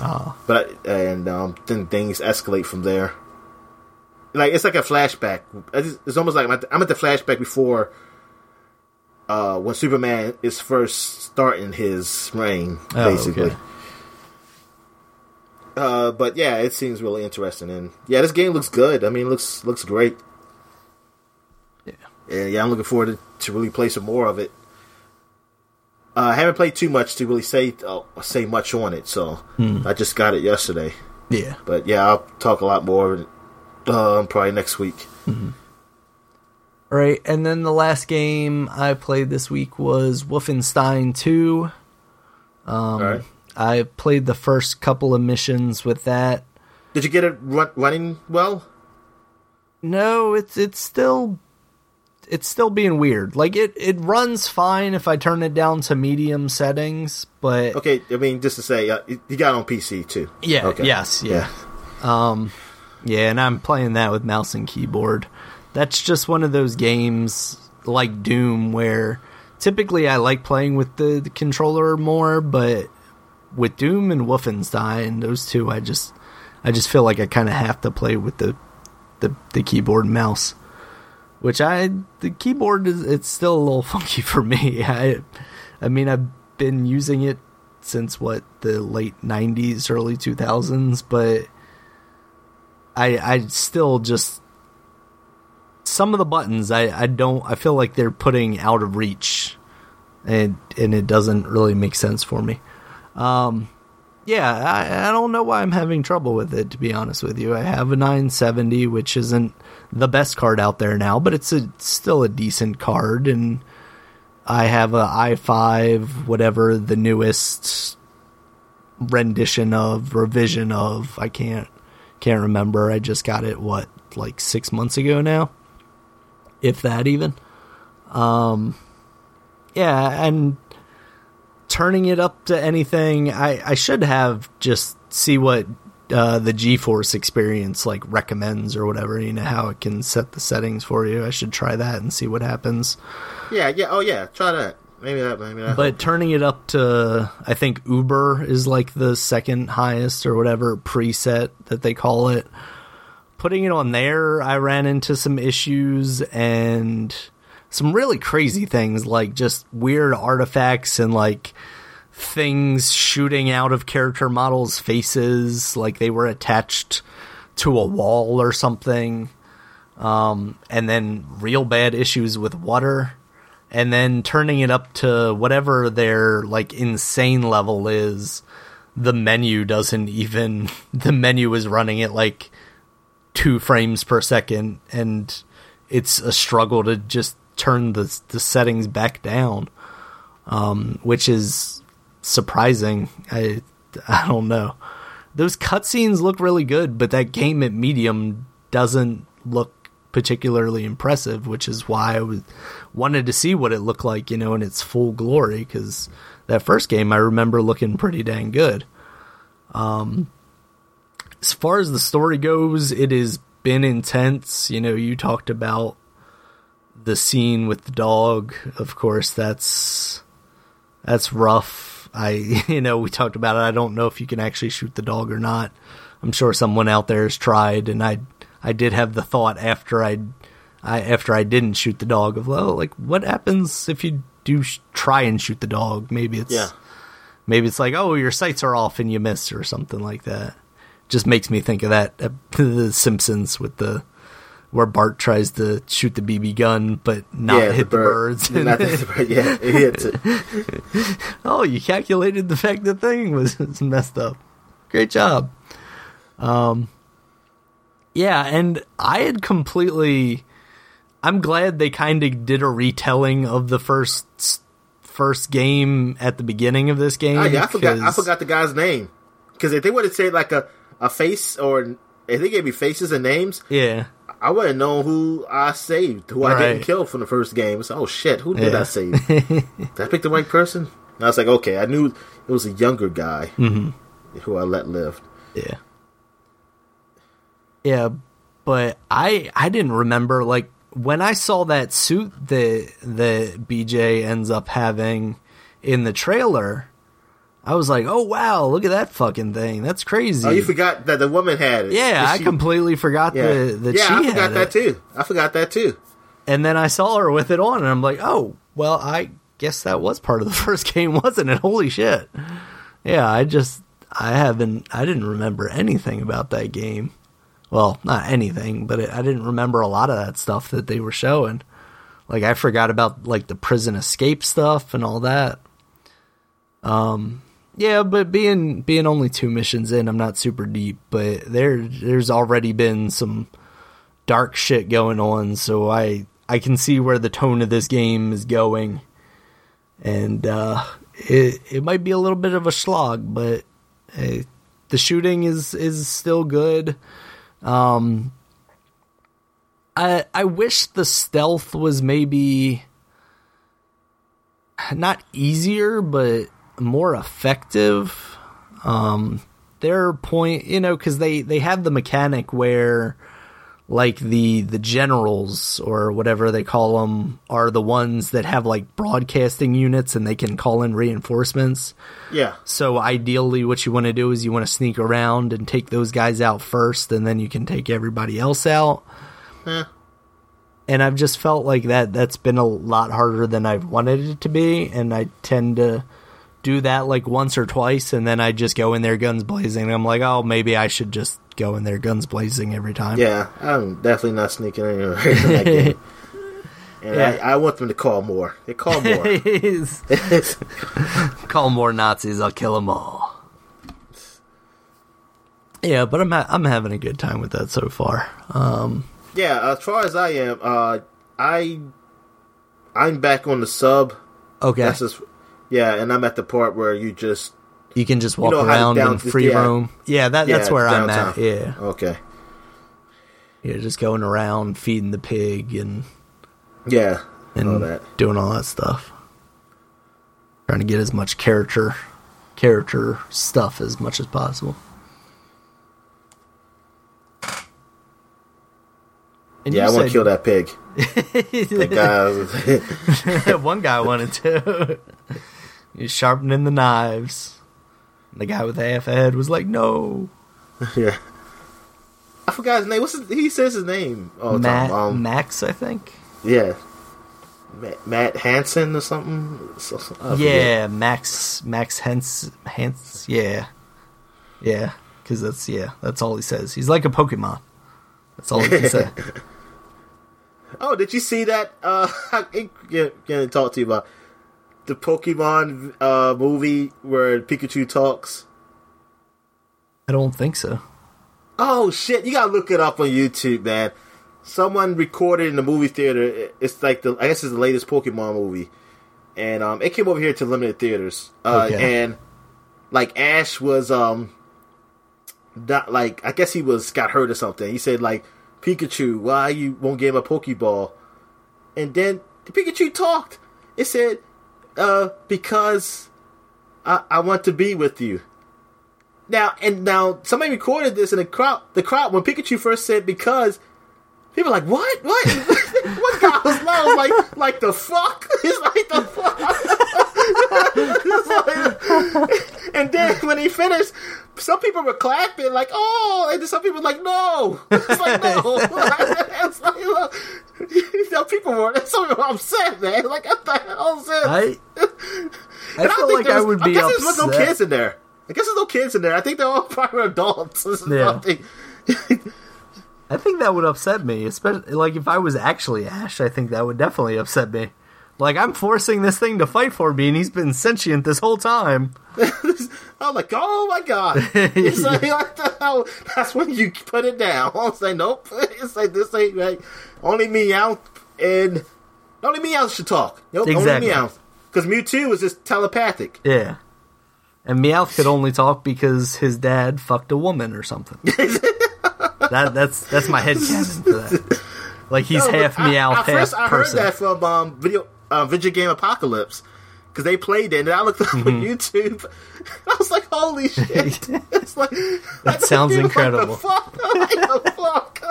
Then things escalate from there. Like it's like a flashback. It's almost like I'm at the flashback before when Superman is first starting his reign, basically. Okay. But yeah, it seems really interesting, and yeah, this game looks good. I mean, it looks great. Yeah. And yeah, I'm looking forward to really play some more of it. I haven't played too much to really say much on it, so I just got it yesterday. Yeah. But yeah, I'll talk a lot more probably next week. All right, and then the last game I played this week was Wolfenstein 2. All right. I played the first couple of missions with that. Did you get it running well? No, it's still being weird. Like it runs fine if I turn it down to medium settings, but okay. I mean, just to say, you got it on PC too. Yeah. Okay. Yes. Yeah. Yeah, and I'm playing that with mouse and keyboard. That's just one of those games like Doom where typically I like playing with the controller more, but with Doom and Wolfenstein, those two, I just feel like I kind of have to play with the keyboard and mouse. Which the keyboard it's still a little funky for me. I mean, I've been using it since the late 90s, early 2000s, but I still just some of the buttons I feel like they're putting out of reach, and it doesn't really make sense for me. Yeah, I don't know why I'm having trouble with it, to be honest with you. I have a 970, which isn't the best card out there now, but it's still a decent card, and I have a i5, whatever the newest revision of, I can't remember. I just got it, like 6 months ago now? If that even. Yeah, and turning it up to anything, I should have just see what the GeForce experience like recommends or whatever, how it can set the settings for you. I should try that and see what happens. Yeah, try that. Maybe that. But turning it up to, I think Uber is like the second highest or whatever preset that they call it. Putting it on there, I ran into some issues and some really crazy things, like just weird artifacts and like things shooting out of character models' faces, like they were attached to a wall or something. And then real bad issues with water. And then turning it up to whatever their like insane level is, the menu is running at like 2 frames per second, and it's a struggle to just turn the settings back down, which is surprising. I don't know. Those cutscenes look really good, but that game at medium doesn't look particularly impressive, which is why wanted to see what it looked like, in its full glory, because that first game I remember looking pretty dang good. As far as the story goes, it has been intense. You talked about the scene with the dog. Of course, that's rough. We talked about it. I don't know if you can actually shoot the dog or not. I'm sure someone out there has tried, and I did have the thought after I didn't shoot the dog of, what happens if you do try and shoot the dog? Maybe it's like, oh, your sights are off and you miss or something like that. Just makes me think of that The Simpsons where Bart tries to shoot the BB gun but not hit the birds. Not hit the bird. Yeah, it hits it. Oh, you calculated the fact the thing was messed up. Great job. Yeah, and I had I'm glad they kind of did a retelling of the first game at the beginning of this game. Oh, yeah, I forgot the guy's name. Because if they would have said like a face, or if they gave me faces and names, yeah, I wouldn't know who I saved, who I didn't kill from the first game. It's oh shit, who did I save? Did I pick the right person? And I was like, okay, I knew it was a younger guy who I let live. Yeah. Yeah, but I didn't remember, when I saw that suit that BJ ends up having in the trailer, I was like, oh wow, look at that fucking thing. That's crazy. Oh, you forgot that the woman had it. Yeah, I completely forgot that she had it. I forgot that too. And then I saw her with it on, and I'm like, oh, well, I guess that was part of the first game, wasn't it? Holy shit. Yeah, I didn't remember anything about that game. Well, not anything, but I didn't remember a lot of that stuff that they were showing. I forgot about, the prison escape stuff and all that. Yeah, but being only 2 missions in, I'm not super deep, but there's already been some dark shit going on, so I can see where the tone of this game is going. And it might be a little bit of a slog, but the shooting is still good. I wish the stealth was maybe not easier, but more effective. Their point, because they have the mechanic where, the generals or whatever they call them are the ones that have broadcasting units, and they can call in reinforcements. Yeah. So ideally what you want to do is you want to sneak around and take those guys out first, and then you can take everybody else out. And I've just felt like that's been a lot harder than I've wanted it to be, and I tend to do that once or twice, and then I just go in there guns blazing, and I'm like, oh, maybe I should just go in there guns blazing every time. Yeah, I'm definitely not sneaking anywhere in that game. And yeah. I want them to call more. They call more. Call more Nazis, I'll kill them all. Yeah, but I'm having a good time with that so far. Yeah, as far as I am, I'm back on the sub. Okay. Yeah, and I'm at the part where you can just walk around and free roam. Yeah, that's where downtown. I'm at. Yeah. Okay. Yeah, just going around feeding the pig and all that, doing all that stuff. Trying to get as much character stuff as much as possible. And I want to kill that pig. That guy. One guy wanted to. He's sharpening the knives. And the guy with half a head was like, no. Yeah. I forgot his name. He says his name all the time. Max, I think. Yeah. Matt Hansen or something? Yeah, Max Hens. Yeah. Yeah, because that's all he says. He's like a Pokemon. That's all he can say. Oh, did you see that? I'm gonna talk to you about the Pokemon movie where Pikachu talks. I don't think so. Oh shit! You gotta look it up on YouTube, man. Someone recorded in the movie theater. It's I guess it's the latest Pokemon movie, and it came over here to limited theaters. Okay. And Ash was not I guess he got hurt or something. He said Pikachu, why you won't give him a Pokeball? And then the Pikachu talked. It said, because I want to be with you. Now somebody recorded this in the crowd when Pikachu first said because, people were like, what? One guy was loud, like the fuck? He's like, the fuck? And then when he finished, some people were clapping, like, oh, and then some people were like, no. It's like, no. It's like, people were, some people were upset, man. Like, what the hell is this? I feel like I would be upset. I guess there's no kids in there. I think they're all probably adults. Yeah. I think that would upset me, especially like if I was actually Ash. I think that would definitely upset me. Like, I'm forcing this thing to fight for me, and he's been sentient this whole time. I'm like, oh my god! It's like, what the hell? That's when you put it down. I'm like, nope. It's like, this ain't right. Only Meowth should talk. Nope, exactly. Only Meowth, because Mewtwo is just telepathic. Yeah, and Meowth could only talk because his dad fucked a woman or something. That's my headcanon for that. Like, he's half Meowth, half person. I heard that from video game Apocalypse, because they played it, and I looked up on YouTube. I was like, holy shit! It's like, that sounds incredible. Like, the fuck?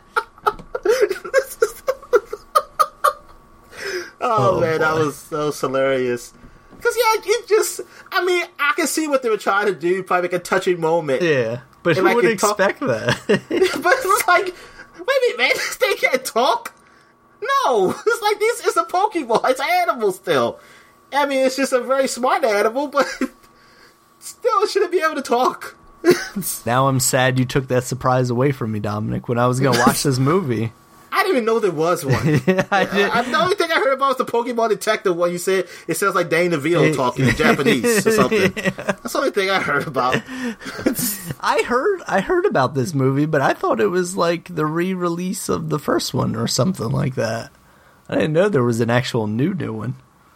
Oh man, that was hilarious. Because I can see what they were trying to do, probably make a touching moment. Yeah, but who would expect that? But it's like, wait a minute, man, this thing can't talk. No, it's like this is a Pokeball. It's an animal still. I mean, it's just a very smart animal, but still, it shouldn't be able to talk. Now I'm sad you took that surprise away from me, Dominic, when I was going to watch this movie. I didn't even know there was one. Yeah, the only thing I heard about was the Pokemon Detective one. You said it sounds like Danny DeVito talking in Japanese or something. Yeah. That's the only thing I heard about. I heard about this movie, but I thought it was like the re-release of the first one or something like that. I didn't know there was an actual new one.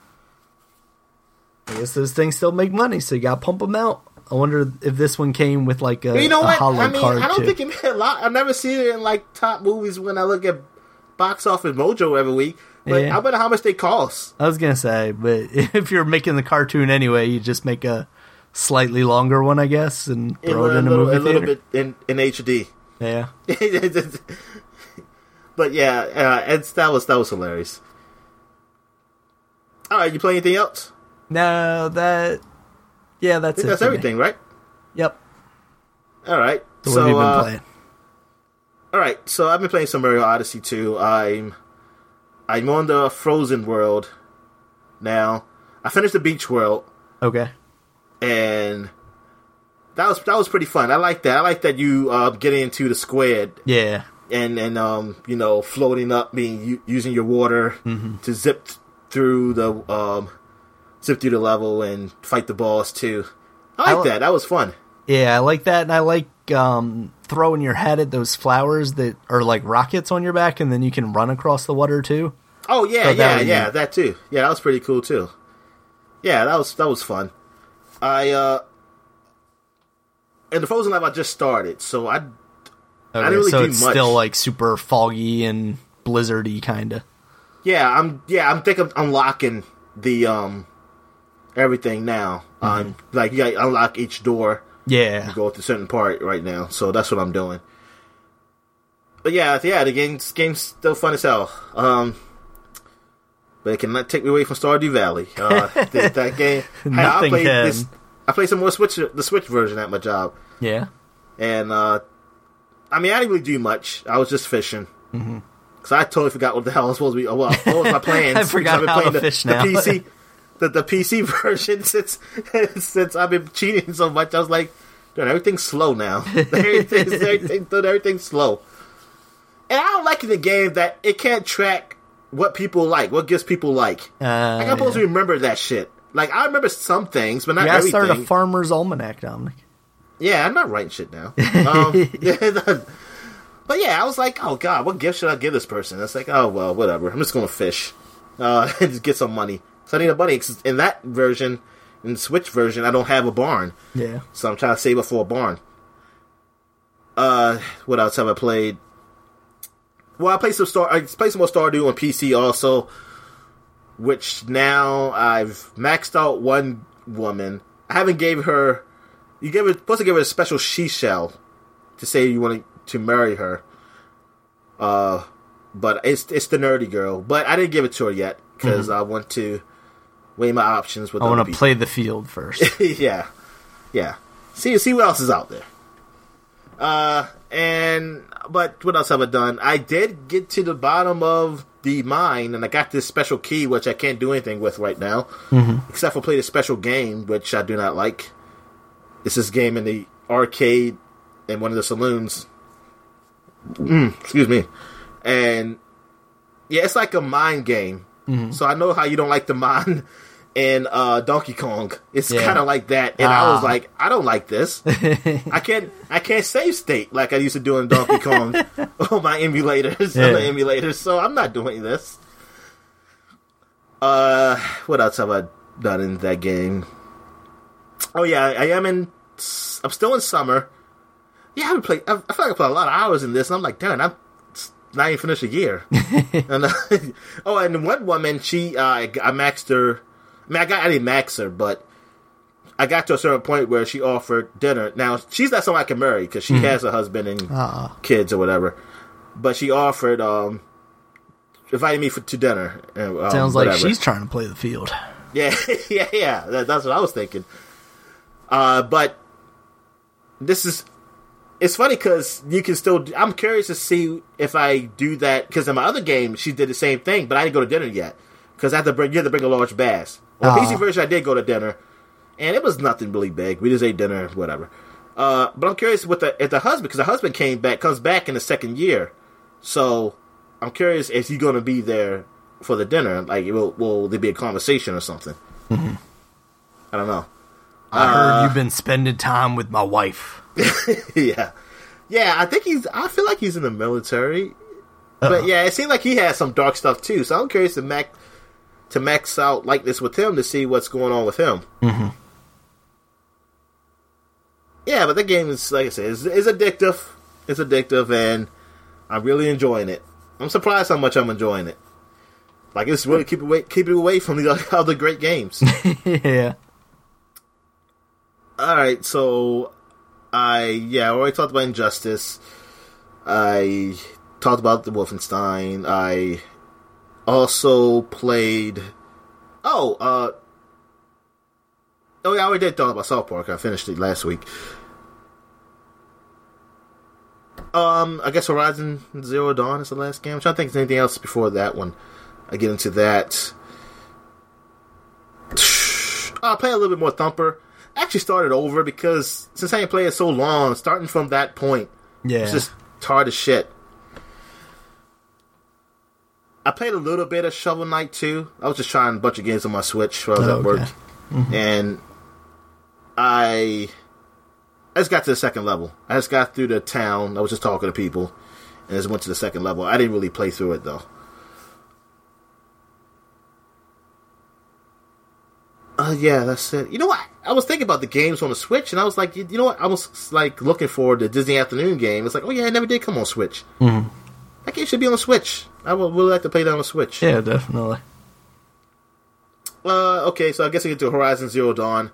I guess those things still make money, so you gotta pump them out. I wonder if this one came with like a hollow card. I don't too. think it made a lot. I've never seen it in like top movies when I look at Box Office Mojo every week. But I wonder how much they cost. I was gonna say, but if you're making the cartoon anyway, you just make a slightly longer one, I guess, and throw it in a movie theater. A little bit in HD. Yeah. But yeah, that was hilarious. All right, you play anything else? No, that's it. That's everything, right? Yep. All right. So what have you been playing? All right, so I've been playing some Mario Odyssey 2. I'm on the Frozen world now. I finished the Beach world. Okay. And that was pretty fun. I like that. I like that you get into the squid. Yeah. And floating up, using your water to zip through the level and fight the boss too. I like that. That was fun. Yeah, I like that, and I like throwing your head at those flowers that are like rockets on your back, and then you can run across the water too. Oh yeah, so that too. Yeah, that was pretty cool too. Yeah, that was fun. In the Frozen level I just started, so I didn't really do much. It's still like super foggy and blizzardy kind of. Yeah, I'm thinking of unlocking the everything now. Like you gotta unlock each door. Yeah. You go to a certain part right now, so that's what I'm doing. But yeah, the game's still fun as hell. But it cannot take me away from Stardew Valley. That game. Nothing can. I played some more the Switch version at my job. Yeah. And I didn't really do much. I was just fishing. Because I totally forgot what the hell I was supposed to be. Well, what was my plans? I forgot how to fish now. The PC version, since I've been cheating so much, I was like, dude, everything's slow now. Everything's slow. And I don't like in the game that it can't track what people like, what gifts people like. I'm supposed to remember that shit. Like, I remember some things, but not everything. You gotta start a farmer's almanac, Dominic. Yeah, I'm not writing shit now. But yeah, I was like, oh god, what gift should I give this person? It's like, oh well, whatever. I'm just gonna fish. And just get some money. So I need a money. In that version, in the Switch version, I don't have a barn. Yeah. So I'm trying to save up for a barn. What else have I played? Well, I played some more Stardew on PC also, which now I've maxed out one woman. I haven't gave her. Supposed to give her a special she shell to say you want to marry her. But it's the nerdy girl. But I didn't give it to her yet because I want to weigh my options with. I want to play the field first. yeah. See what else is out there. But what else have I done? I did get to the bottom of the mine, and I got this special key, which I can't do anything with right now, except for play the special game, which I do not like. It's this game in the arcade in one of the saloons. Excuse me. And yeah, it's like a mine game. So I know how you don't like the mine in Donkey Kong. It's kind of like that, and I was like, I don't like this. I can't save state like I used to do in Donkey Kong on my emulators. So I'm not doing this. What else have I done in that game? Oh yeah, I'm still in summer. Yeah, I haven't played. I feel like I played a lot of hours in this, and I'm like, darn, I'm not even finished a year. And and one woman, I maxed her. I mean, I didn't max her, but I got to a certain point where she offered dinner. Now, she's not someone I can marry because she has a husband and kids or whatever. But she offered, invited me to dinner. And, Sounds like she's trying to play the field. Yeah, yeah. That's what I was thinking. But it's funny because you can still. I'm curious to see if I do that because in my other game she did the same thing, but I didn't go to dinner yet because you have to bring a large bass. On the PC version, I did go to dinner, and it was nothing really big. We just ate dinner, whatever. But I'm curious if the husband, because the husband comes back in the second year, so I'm curious if he's going to be there for the dinner. Like, will there be a conversation or something? I don't know. I heard you've been spending time with my wife. Yeah. I feel like he's in the military. But yeah, it seemed like he has some dark stuff too. So I'm curious to max out like this with him to see what's going on with him. Yeah, but the game is, like I said, is addictive. It's addictive, and I'm really enjoying it. I'm surprised how much I'm enjoying it. Like, it's really keep it away from the other great games. Yeah. All right, so I already talked about Injustice. I talked about the Wolfenstein. I also played. I already did talk about South Park. I finished it last week. I guess Horizon Zero Dawn is the last game. I'm trying to think if there's anything else before that one. I get into that. I'll play a little bit more Thumper. I actually started over because since I ain't played it so long, starting from that point, it's just hard as shit. I played a little bit of Shovel Knight too. I was just trying a bunch of games on my Switch while I was at work. And I just got to the second level. I just got through the town. I was just talking to people and just went to the second level. I didn't really play through it though. Yeah, that's it. You know what? I was thinking about the games on the Switch, and I was like, you know what? I was like looking for the Disney Afternoon game. It's like, oh yeah, it never did come on Switch. That game should be on the Switch. I would really like to play that on the Switch. Yeah, definitely. Okay, so I guess I get to Horizon Zero Dawn.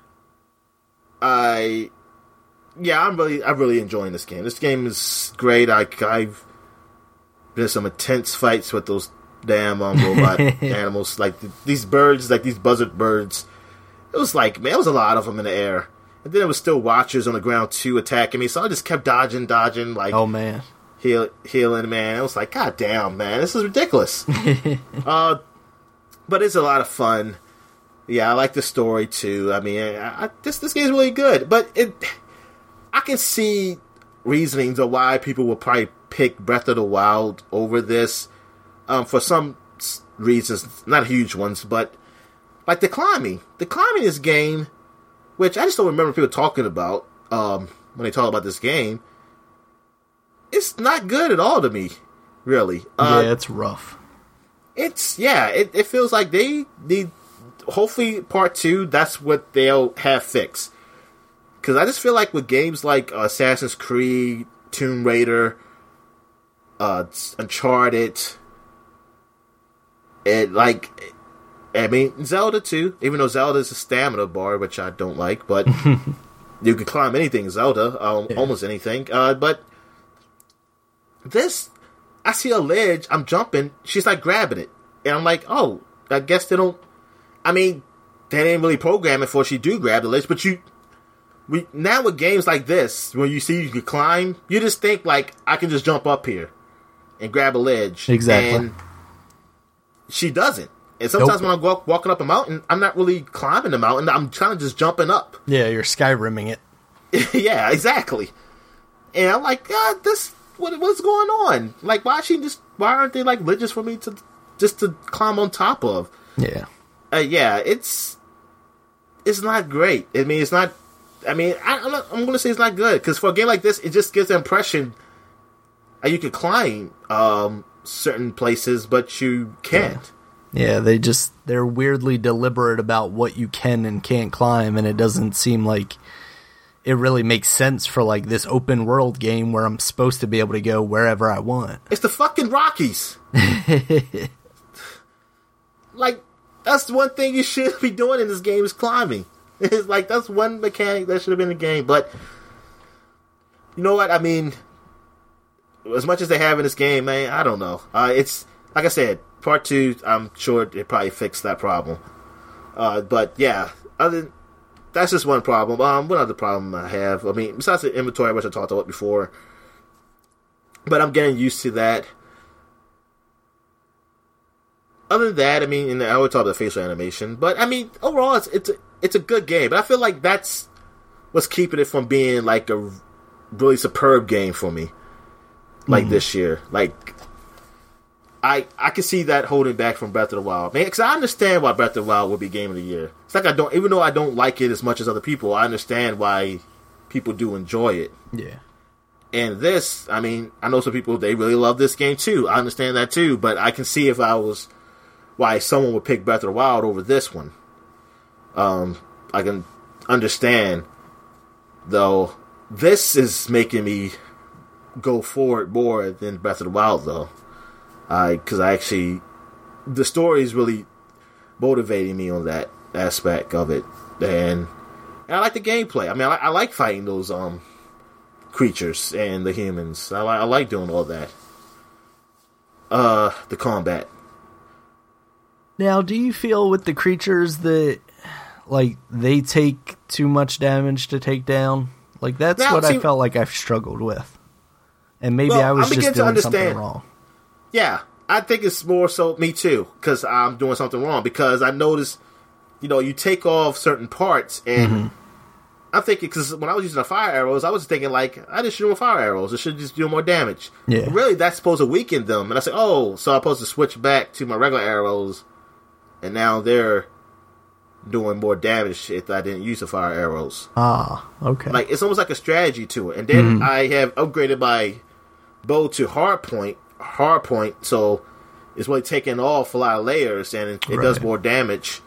I'm really enjoying this game. This game is great. I've been some intense fights with those damn robot animals, like these birds, like these buzzard birds. It was like, man, it was a lot of them in the air, and then there was still watchers on the ground too attacking me. So I just kept dodging, like, oh man, healing, man. It was like, god damn, man, this is ridiculous. But it's a lot of fun. Yeah, I like the story too. I mean, this game's really good, but I can see reasonings of why people will probably pick Breath of the Wild over this. For some reasons, not huge ones, but like the climbing in this game, which I just don't remember people talking about when they talk about this game. It's not good at all to me, really. Yeah, it's rough. It feels like they hopefully part 2, that's what they'll have fixed. Because I just feel like with games like Assassin's Creed, Tomb Raider, Uncharted. Zelda too. Even though Zelda is a stamina bar, which I don't like, but you can climb anything in Zelda, almost anything. But this, I see a ledge, I'm jumping, she's like grabbing it, and I'm like, oh, I guess they don't. I mean, they didn't really program it for she do grab the ledge, but now with games like this, when you see you can climb, you just think like, I can just jump up here and grab a ledge. Exactly. And she doesn't. And sometimes when I'm walking up a mountain, I'm not really climbing the mountain. I'm kind of just jumping up. Yeah, you're Skyrimming it. Yeah, exactly. And I'm like, God, what's going on? Like, why aren't they like ledges for me to climb on top of? Yeah. Yeah, it's not great. I mean, it's not. I mean, I'm going to say it's not good because for a game like this, it just gives the impression that you can climb certain places, but you can't. Yeah, they're weirdly deliberate about what you can and can't climb, and it doesn't seem like it really makes sense for like this open world game where I'm supposed to be able to go wherever I want. It's the fucking Rockies. Like, that's the one thing you should be doing in this game is climbing. It's like, that's one mechanic that should have been in the game. But, you know what? I mean, as much as they have in this game, man, I don't know. It's, like I said, Part 2, I'm sure they probably fixed that problem. But, yeah, that's just one problem. What other problem I have? I mean, besides the inventory, which I talked about before. But I'm getting used to that. Other than that, I mean, and I always talk about facial animation, but I mean, overall, it's a good game. But I feel like that's what's keeping it from being like a really superb game for me, like this year. Like, I can see that holding back from Breath of the Wild, man. Because I understand why Breath of the Wild would be Game of the Year. It's like even though I don't like it as much as other people, I understand why people do enjoy it. Yeah. And this, I mean, I know some people, they really love this game too. I understand that too, but I can see why someone would pick Breath of the Wild over this one. I can understand, though. This is making me go forward more than Breath of the Wild, though. Because the story is really motivating me on that aspect of it, and I like the gameplay. I mean, I like fighting those creatures and the humans. I like doing all that. The combat. Now, do you feel with the creatures that, like, they take too much damage to take down? Like, that's I felt like I've struggled with. And maybe I was just doing something wrong. Yeah, I think it's more so me too, because I'm doing something wrong. Because I noticed, you take off certain parts, and I'm thinking, because when I was using the fire arrows, I was thinking, like, I just shoot them with fire arrows. It should just do more damage. Yeah. But really, that's supposed to weaken them. And I said, oh, so I'm supposed to switch back to my regular arrows. And now they're doing more damage if I didn't use the fire arrows. Ah, okay. Like, it's almost like a strategy to it. And then I have upgraded my bow to hard point, so it's really taking off a lot of layers, and it does more damage.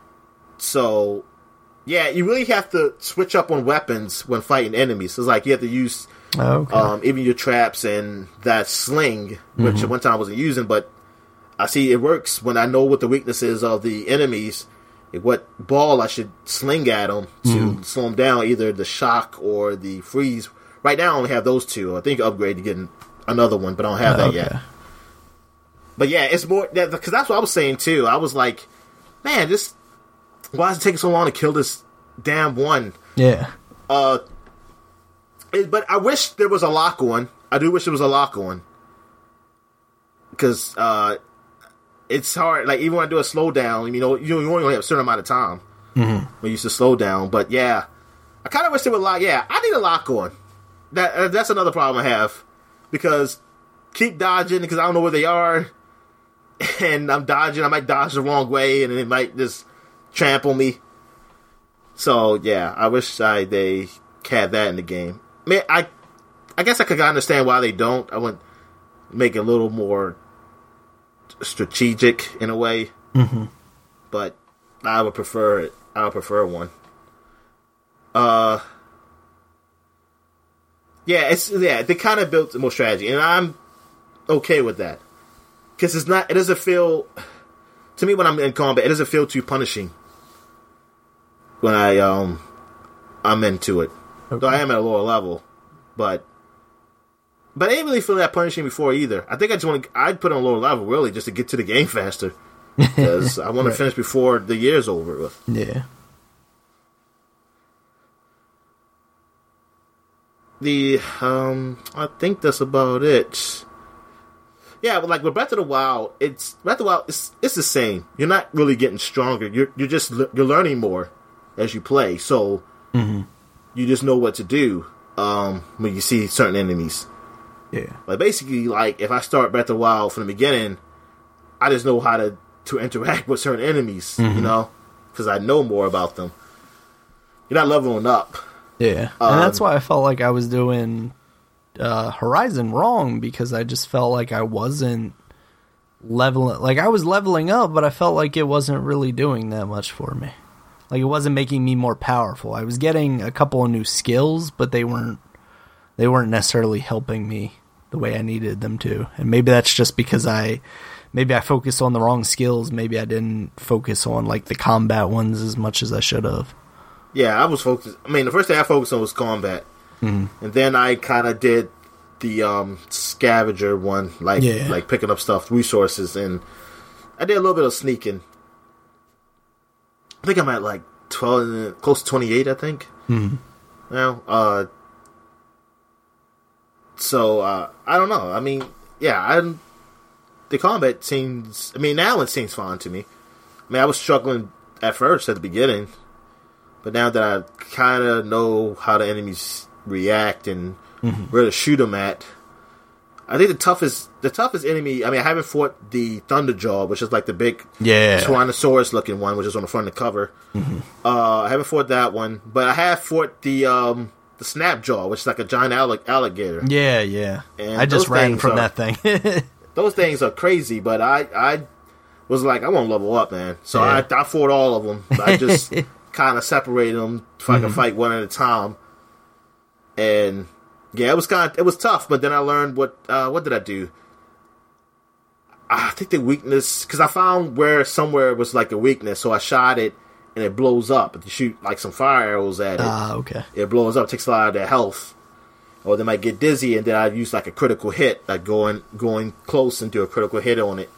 So, yeah, you really have to switch up on weapons when fighting enemies. It's like you have to use even your traps and that sling, which at one time I wasn't using, but I see it works when I know what the weaknesses of the enemies, what ball I should sling at them to slow them down, either the shock or the freeze. Right now I only have those two. I think upgrade to get another one, but I don't have that yet. But yeah, it's more, because that's what I was saying too. I was like, man, why is it taking so long to kill this damn one? Yeah. But I wish there was a lock on. I do wish there was a lock on. Because, it's hard, like, even when I do a slowdown, you only have a certain amount of time when you used to slow down. But yeah, I kind of wish there was a lock. Yeah, I need a lock on. That's another problem I have, because keep dodging because I don't know where they are, and I'm dodging. I might dodge the wrong way, and it might just trample me. So yeah, I wish they had that in the game. Man, I guess I could understand why they don't. I would make it a little more strategic in a way, but I would prefer it. I would prefer one. They kind of built more strategy, and okay with that because it's not. It doesn't feel to me when I'm in combat. It doesn't feel too punishing when I'm into it. Okay. Though I am at a lower level, but I didn't really feel that punishing before either. I think I just want to. I'd put on a lower level really just to get to the game faster because I want to finish before the year's over with. Yeah. I think that's about it. Yeah, but like with Breath of the Wild, it's the same. You're not really getting stronger. You're learning more as you play. So you just know what to do when you see certain enemies. Yeah. Like basically, like if I start Breath of the Wild from the beginning, I just know how to interact with certain enemies. You know, because I know more about them. You're not leveling up. Yeah, and that's why I felt like I was doing Horizon wrong, because I just felt like I wasn't leveling. Like, I was leveling up, but I felt like it wasn't really doing that much for me. Like, it wasn't making me more powerful. I was getting a couple of new skills, but they weren't necessarily helping me the way I needed them to. And maybe that's just because I focused on the wrong skills. Maybe I didn't focus on, like, the combat ones as much as I should have. Yeah, I was focused. I mean, the first thing I focused on was combat, and then I kind of did the scavenger one, like picking up stuff, resources, and I did a little bit of sneaking. I think I'm at like 12, close to 28, I think. Now, so I don't know. I mean, yeah, the combat seems. I mean, now it seems fine to me. I mean, I was struggling at first at the beginning. But now that I kind of know how the enemies react and where to shoot them at, I think the toughest enemy. I mean, I haven't fought the Thunderjaw, which is like the big Tyrannosaurus looking one, which is on the front of the cover. I haven't fought that one, but I have fought the Snapjaw, which is like a giant alligator. Yeah. And I just ran from that thing. Those things are crazy, but I was like, I want to level up, man. So I fought all of them. I just kind of separated them so I could fight one at a time. And yeah, it was tough, but then I learned what did I do? I think the weakness, because I found somewhere was like a weakness, so I shot it and it blows up. If you shoot like some fire arrows at it, okay. It blows up, takes a lot of their health. Or they might get dizzy, and then I use like a critical hit, like going close and do a critical hit on it.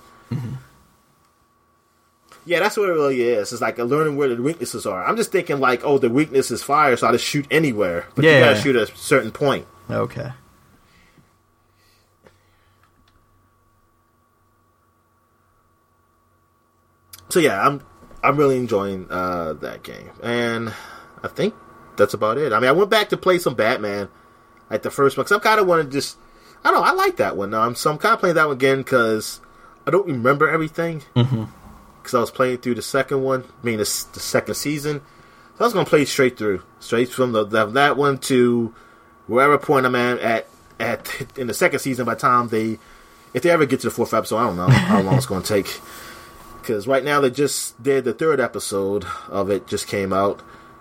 Yeah, that's what it really is. It's like learning where the weaknesses are. I'm just thinking like, oh, the weakness is fire, so I just shoot anywhere. But you gotta shoot at a certain point. Okay. So yeah, I'm really enjoying that game, and I think that's about it. I mean, I went back to play some Batman, like the first one, because I'm kind of want to just, I don't know, I like that one. So I'm kind of playing that one again because I don't remember everything. Because I was playing through the second one, I mean the second season. So I was going to play straight from that one to wherever point I'm at in the second season. By the time if they ever get to the fourth episode, I don't know how long it's going to take. Because right now they just did the third episode of it, just came out.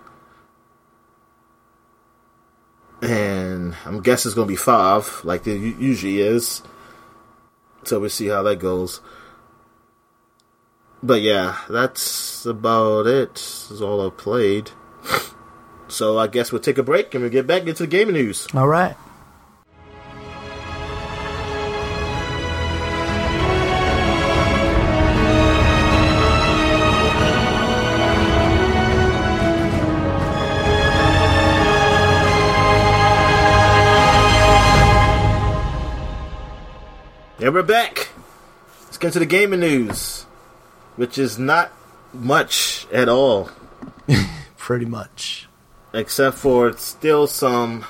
And I'm guessing it's going to be 5, like it usually is. So we'll see how that goes. But yeah, that's about it. This is all I've played. So I guess we'll take a break and we'll get back into the gaming news. All right. And we're back. Let's get into the gaming news, which is not much at all. Pretty much. Except for still some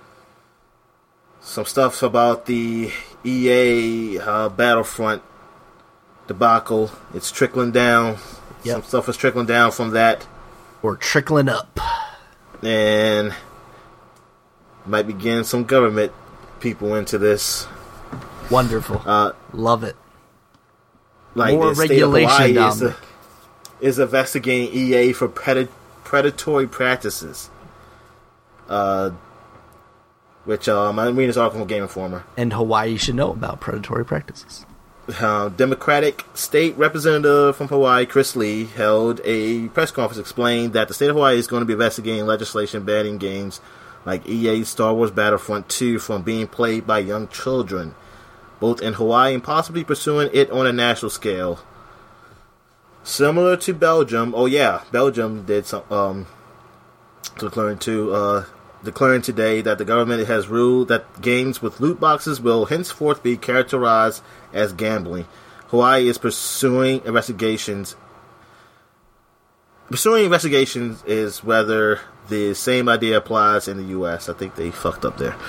stuff about the EA Battlefront debacle. It's trickling down. Yep. Some stuff is trickling down from that. Or trickling up. And might be getting some government people into this. Wonderful. Love it. Like more the regulation, Dominic. Is investigating EA for predatory practices. which I'm reading this article from Game Informer. And Hawaii should know about predatory practices. Democratic State Representative from Hawaii, Chris Lee, held a press conference explaining that the state of Hawaii is going to be investigating legislation banning games like EA's Star Wars Battlefront 2 from being played by young children, both in Hawaii and possibly pursuing it on a national scale. Similar to Belgium, Belgium did some declaring today that the government has ruled that games with loot boxes will henceforth be characterized as gambling. Hawaii is pursuing investigations. Pursuing investigations is whether the same idea applies in the U.S. I think they fucked up there.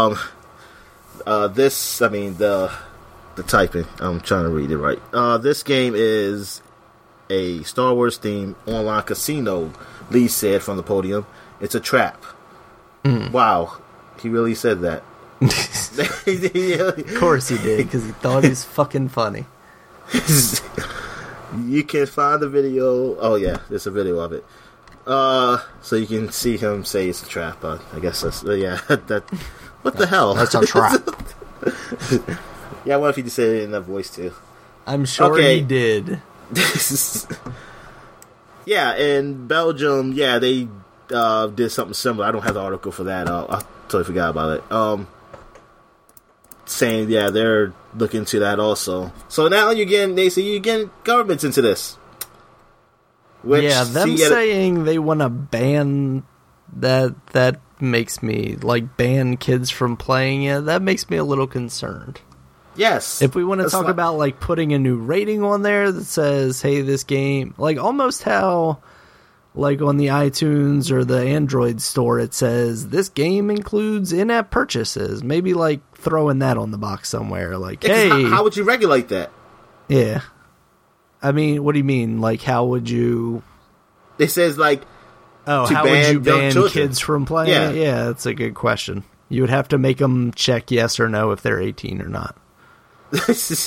The typing. I'm trying to read it right. This game is a Star Wars themed online casino, Lee said from the podium. It's a trap. Wow, he really said that. Of course he did, because he thought he was fucking funny. You can find the video. Oh yeah, there's a video of it. So you can see him say it's a trap. I guess that's that. What the hell? That's a trap. Yeah, what if he just said it in that voice too? I'm sure he did. Yeah, in Belgium, they did something similar. I don't have the article for that. I totally forgot about it. Saying they're looking into that also. So now you're getting governments into this. Which, saying they want to ban that makes me ban kids from playing it. That makes me a little concerned. Yes. If we want to talk about putting a new rating on there that says, hey, this game, almost how on the iTunes or the Android store it says this game includes in-app purchases, maybe throwing that on the box somewhere, hey, how would you regulate that? Yeah, I mean, what do you mean, how would you, it says how would you ban kids from playing it? Yeah, that's a good question. You would have to make them check yes or no if they're 18 or not. That's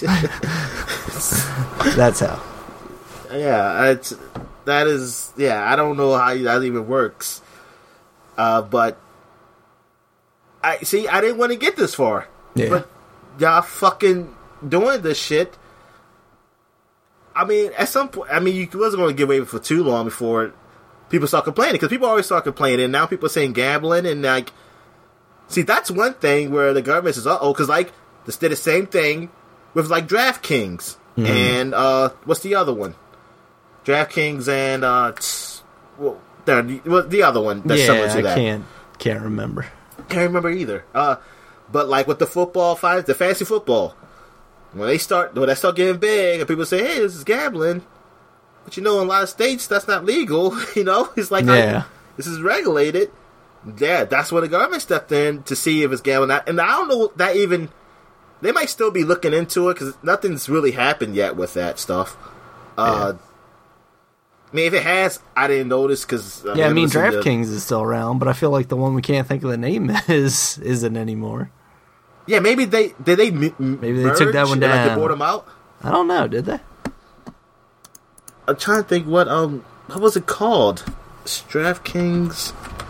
how. Yeah, I don't know how that even works. But I didn't want to get this far. Yeah. But y'all fucking doing this shit. I mean, at some point, you wasn't going to get away for too long before people start complaining, because people always start complaining, and now people are saying gambling, and that's one thing where the government says, because this did the same thing with DraftKings and what's the other one? DraftKings and the other one that's similar to that. I can't remember. Can't remember either. But with the football fights, the fantasy football, when they start getting big and people say, hey, this is gambling, but in a lot of states that's not legal. It's this is regulated. Yeah, that's when the government stepped in to see if it's gambling. And I don't know that even. They might still be looking into it because nothing's really happened yet with that stuff. I mean, if it has, I didn't notice because DraftKings is still around, but I feel like the one we can't think of the name isn't anymore. Yeah, maybe they took that one down. They bought them out. I don't know. Did they? I'm trying to think what was it called? DraftKings.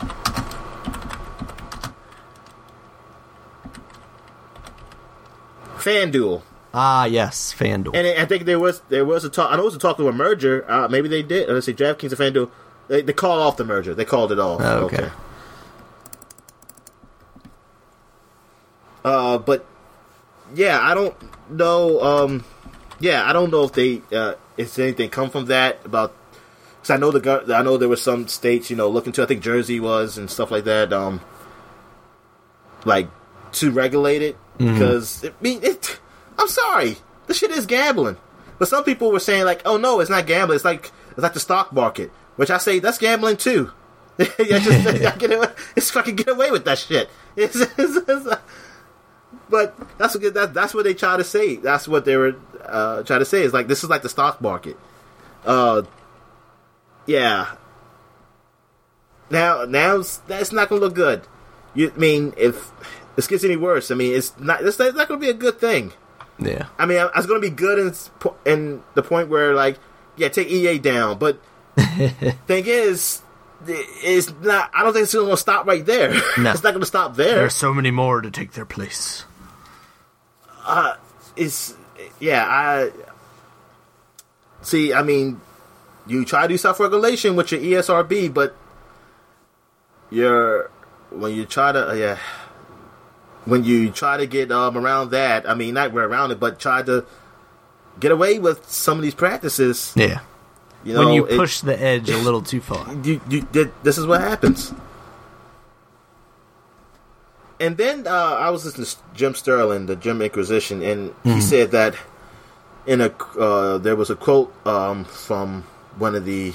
FanDuel. Ah, yes, FanDuel. And I think there was a talk. I know it was a talk of a merger. Maybe they did. Let's say DraftKings and FanDuel. They called off the merger. They called it off. Oh, okay. But I don't know. I don't know if anything come from that about. Because I know there were some states looking to. I think Jersey was and stuff like that. To regulate it. Because I'm sorry, this shit is gambling. But some people were saying oh no, it's not gambling. It's like the stock market, which I say that's gambling too. It's fucking get away with that shit. But that's what they try to say. That's what they were trying to say. Is this is like the stock market. Yeah. Now that's not gonna look good. If this gets any worse, it's not going to be a good thing. Yeah. It's going to be good in the point where, take EA down. But thing is, it's not. I don't think it's going to stop right there. No. It's not going to stop there. There's so many more to take their place. I see. I mean, you try to do self-regulation with your ESRB, but when you try to get around that, I mean, not around it, but try to get away with some of these practices. Yeah. When you push the edge a little too far. This is what happens. And then I was listening to Jim Sterling, the Jim Inquisition, and he said that there was a quote from one of the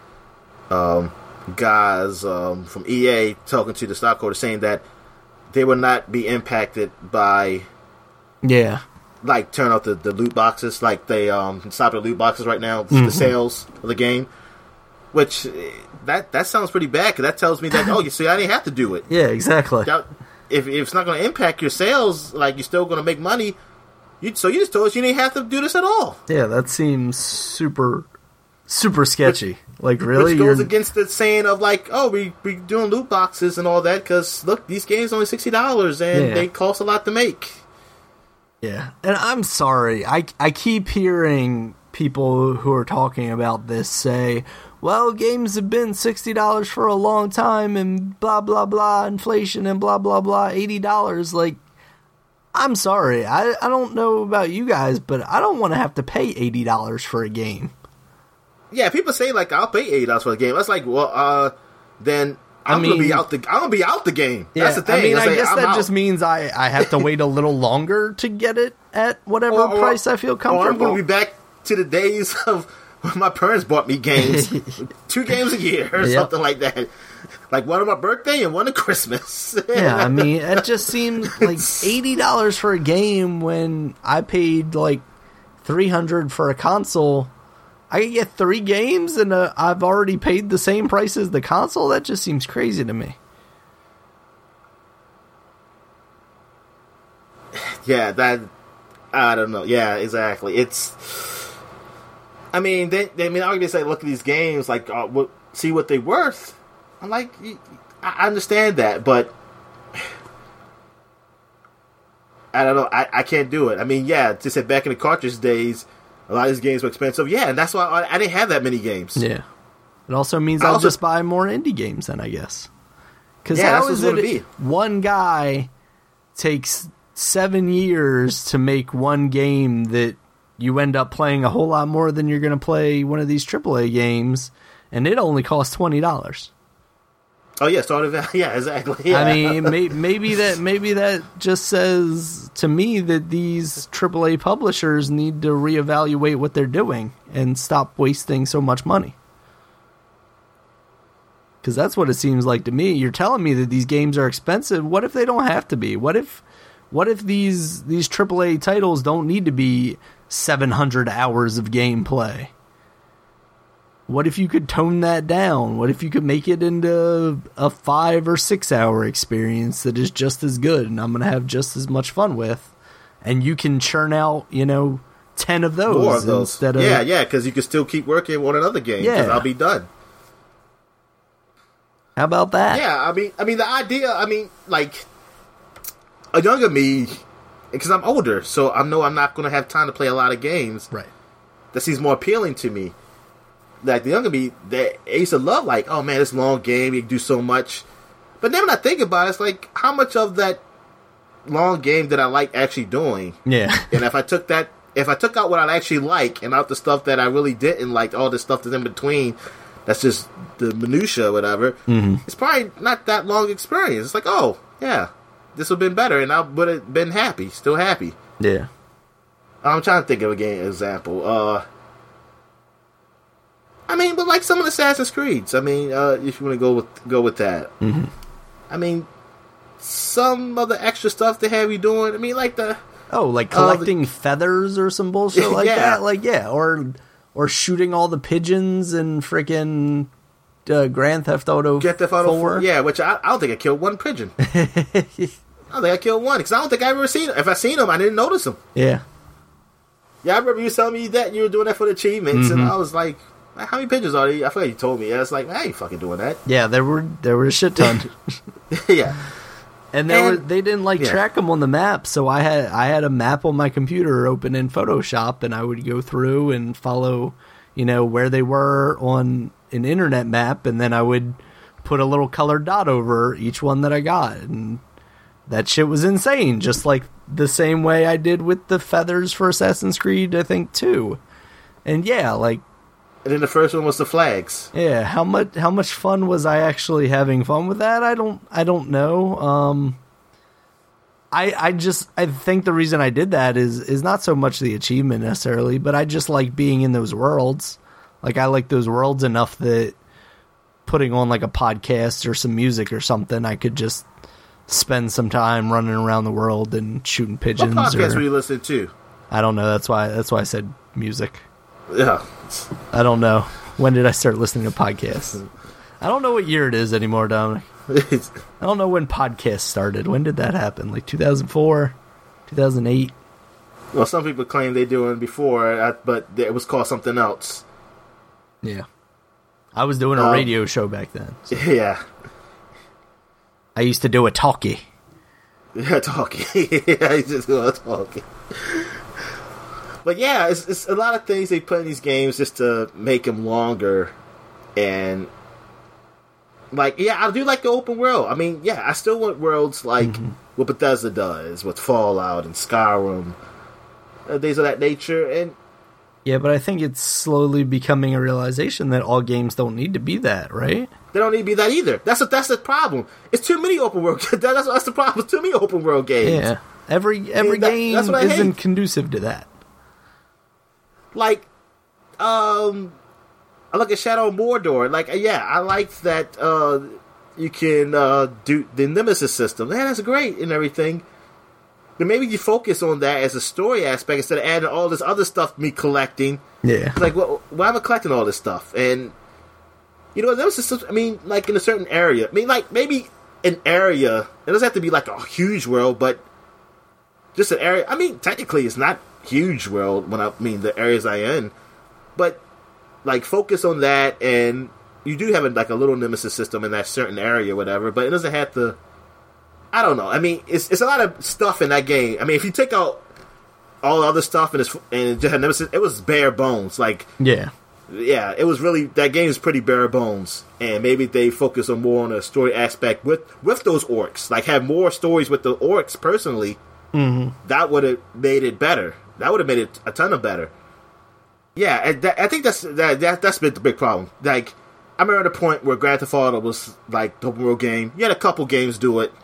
guys from EA talking to the stockholders saying that they would not be impacted by like turn off the loot boxes, like they stop the loot boxes right now, the sales of the game, which that sounds pretty bad, because that tells me that you see, I didn't have to do it. Yeah, exactly. Now, if it's not going to impact your sales, like you're still going to make money, so you just told us you didn't have to do this at all. Yeah, that seems super sketchy. Like, really? Which goes against the saying of like, we doing loot boxes and all that, because look, these games are only $60 and they cost a lot to make. Yeah, and I'm sorry. I keep hearing people who are talking about this say, well, games have been $60 for a long time and blah, blah, blah, inflation and blah, blah, blah, $80. Like, I'm sorry. I don't know about you guys, but I don't want to have to pay $80 for a game. Yeah, people say, like, I'll pay $80 for a game. That's like, well, then I'm gonna be out the game. Yeah, that's the thing. I mean, I guess that just means I have to wait a little longer to get it at whatever price I feel comfortable. Or I'm gonna be back to the days of when my parents bought me games, 2 games a year or something like that. Like one on my birthday and one at Christmas. Yeah, I mean, it just seems like $80 for a game when I paid like $300 for a console. I can get 3 games and I've already paid the same price as the console? That just seems crazy to me. Yeah, I don't know. Yeah, exactly. I mean, arguably say, look at these games, like, see what they're worth. I'm like, I understand that, but I don't know. I can't do it. I mean, just say back in the cartridge days, a lot of these games were expensive. Yeah, and that's why I didn't have that many games. Yeah. It also means I'll just buy more indie games then, I guess. Because how is it one guy takes 7 years to make one game that you end up playing a whole lot more than you're going to play one of these AAA games, and it only costs $20. Oh yeah, yeah, exactly. Yeah. I mean, maybe that just says to me that these AAA publishers need to reevaluate what they're doing and stop wasting so much money. Because that's what it seems like to me. You're telling me that these games are expensive. What if they don't have to be? What if these AAA titles don't need to be 700 hours of gameplay? What if you could tone that down? What if you could make it into a 5 or 6 hour experience that is just as good and I'm going to have just as much fun with? And you can churn out, 10 of those. More of those. Instead of... Yeah, because you can still keep working on another game because I'll be done. How about that? Yeah, I mean, the idea, like, a younger me, because I'm older, so I know I'm not going to have time to play a lot of games. Right. That seems more appealing to me. Like, the younger me, they used to love, like, oh man, this long game, you can do so much. But then when I think about it, it's like, how much of that long game did I like actually doing? Yeah. And if I took out what I actually like and out the stuff that I really didn't like, all the stuff that's in between, that's just the minutia or whatever, it's probably not that long experience. It's like, oh, yeah, this would have been better, and I would have been happy, still happy. Yeah. I'm trying to think of a game example. But like some of the Assassin's Creeds. If you want to go with that. Mm-hmm. Some of the extra stuff they have you doing. Like the collecting feathers or some bullshit like that. Like or shooting all the pigeons in freaking Grand Theft Auto 4. Yeah, which I don't think I killed one pigeon. I don't think I killed one because I don't think I ever seen them. If I seen them, I didn't notice them. Yeah. Yeah, I remember you telling me that you were doing that for the achievements, and I was like, Like, how many pigeons are there? I forgot you told me. Yeah, it's like, I ain't fucking doing that. Yeah, there were a shit ton. Yeah. And they didn't track them on the map, so I had a map on my computer open in Photoshop, and I would go through and follow, where they were on an internet map, and then I would put a little colored dot over each one that I got, and that shit was insane. Just like the same way I did with the feathers for Assassin's Creed, I think 2. And yeah, like. And then the first one was the flags. Yeah, how much fun was I actually having fun with that? I don't know. I think the reason I did that is not so much the achievement necessarily, but I just like being in those worlds. Like, I like those worlds enough that putting on like a podcast or some music or something, I could just spend some time running around the world and shooting pigeons. What podcast were you listening to? I don't know. That's why I said music. Yeah. I don't know. When did I start listening to podcasts? I don't know what year it is anymore, Dominic. I don't know when podcasts started. When did that happen? Like 2004? 2008? Well, some people claim they do it before, but it was called something else. Yeah. I was doing a radio show back then. So. Yeah. I used to do a talkie. Yeah, talkie. I used to do a talkie. But yeah, it's a lot of things they put in these games just to make them longer. And, like, yeah, I do like the open world. I mean, yeah, I still want worlds like what Bethesda does with Fallout and Skyrim. Things of that nature. And yeah, but I think it's slowly becoming a realization that all games don't need to be that, right? They don't need to be that either. That's the problem. It's too many open world. That's the problem. It's too many open world games. Yeah, every game isn't conducive to that. Like, I look at Shadow of Mordor. Like, yeah, I like that you can do the Nemesis system. Yeah, that's great and everything. But maybe you focus on that as a story aspect instead of adding all this other stuff me collecting. Yeah. It's like, well, why am I collecting all this stuff? And, Nemesis, I mean, like, in a certain area. I mean, like, maybe an area, it doesn't have to be like a huge world, but just an area. I mean, technically, it's not huge world when I mean the areas I in. But, like, focus on that, and you do have, like, a little Nemesis system in that certain area or whatever, but it doesn't have to... I don't know. I mean, it's a lot of stuff in that game. I mean, if you take out all the other stuff and it just had Nemesis, it was bare bones. Like, yeah, it was really, that game is pretty bare bones. And maybe they focus on more on a story aspect with those orcs. Like, have more stories with the orcs personally. That would have made it better. That would have made it a ton of better. Yeah, I think that's been the big problem. Like, I remember the point where Grand Theft Auto was like the open world game. You had a couple games do it.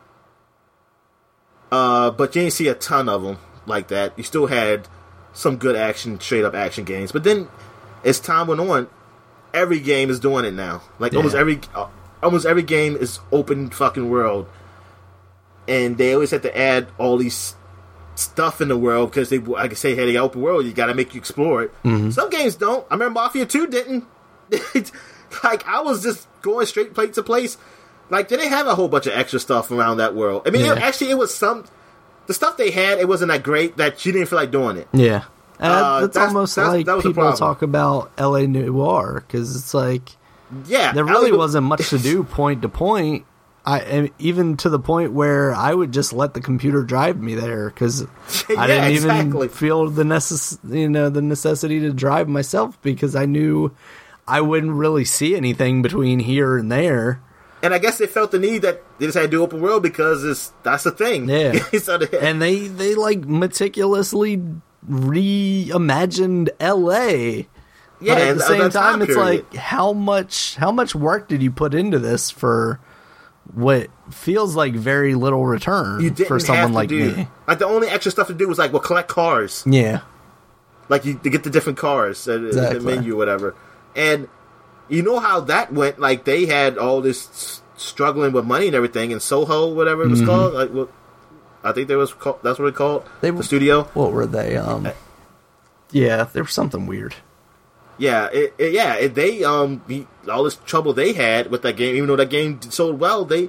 But you didn't see a ton of them like that. You still had some good action, straight up action games. But then, as time went on, every game is doing it now. Like, almost every game is open fucking world. And they always have to add all these stuff in the world because they, like I say, hey, they got open world, you gotta make you explore it. Some games don't. I remember Mafia 2 didn't. Like, I was just going straight place to place. Like, they didn't have a whole bunch of extra stuff around that world. I mean, it was some... The stuff they had, it wasn't that great that you didn't feel like doing it. Yeah. That's almost like people talk about L.A. Noire, because it's like... Yeah. There really wasn't much to do point to point. Even to the point where I would just let the computer drive me there, because I didn't even feel the necessity to drive myself, because I knew I wouldn't really see anything between here and there. And I guess they felt the need that they just had to do open world because that's the thing. Yeah. And they like meticulously reimagined LA. Yeah. But at the same time, it's like, how much work did you put into this for what feels like very little return for someone like me? Like, the only extra stuff to do was like, collect cars. Yeah. Like, to get the different cars, the menu or whatever. And you know how that went. Like, they had all this struggling with money and everything in Soho, whatever it was called. Like, I think that's what it called. The studio. What were they? Yeah, there was something weird. Yeah, they all this trouble they had with that game, even though that game sold well, they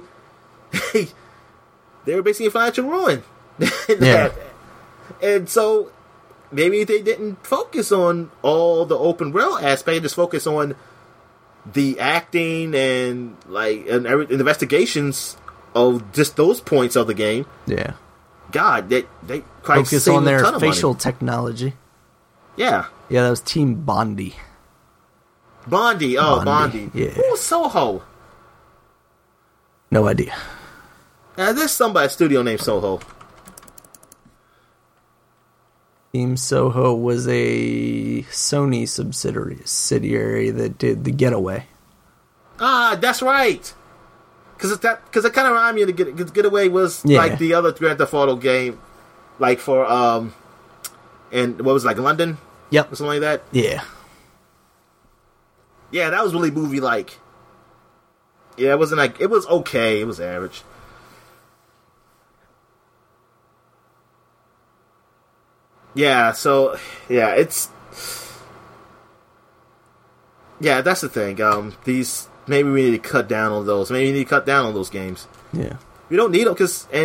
were basically in financial ruin. Yeah. And so maybe they didn't focus on all the open world aspect, just focus on the acting and investigations of just those points of the game. Yeah. God, they quite focus on their facial technology. Yeah. Yeah, that was Team Bondi. Bondi. Yeah. Who was Soho? No idea. There's somebody at studio named Soho. Team Soho was a Sony subsidiary that did The Getaway. Ah, that's right. Because it kind of reminded me of Getaway was like the other Grand Theft Auto game, like for and what was it, like London? Yep, or something like that. Yeah, yeah, that was really movie like. Yeah, it wasn't like it was okay. It was average. Yeah, so it's that's the thing. These maybe we need to cut down on those. Maybe we need to cut down on those games. Yeah, we don't need them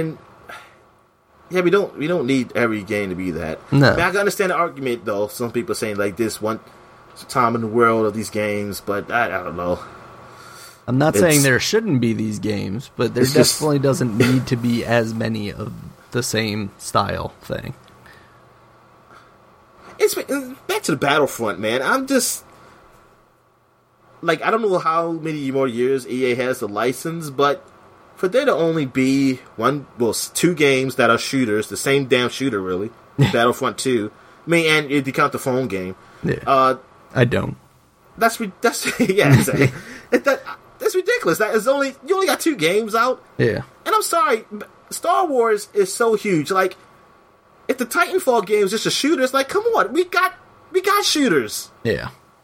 we don't need every game to be that. No, I mean, I can understand the argument though. Some people saying like this one time in the world of these games, but I don't know. I'm not saying there shouldn't be these games, but there definitely doesn't need to be as many of the same style thing. It's back to the Battlefront, man. I'm just like, I don't know how many more years EA has the license, but for there to only be two games that are shooters, the same damn shooter, really, Battlefront 2. I mean, and if you count the phone game, I don't. That's that's ridiculous. You only got 2 games out. Yeah, and I'm sorry, Star Wars is so huge. Like, if the Titanfall game is just a shooter, it's like, come on, we got shooters. Yeah.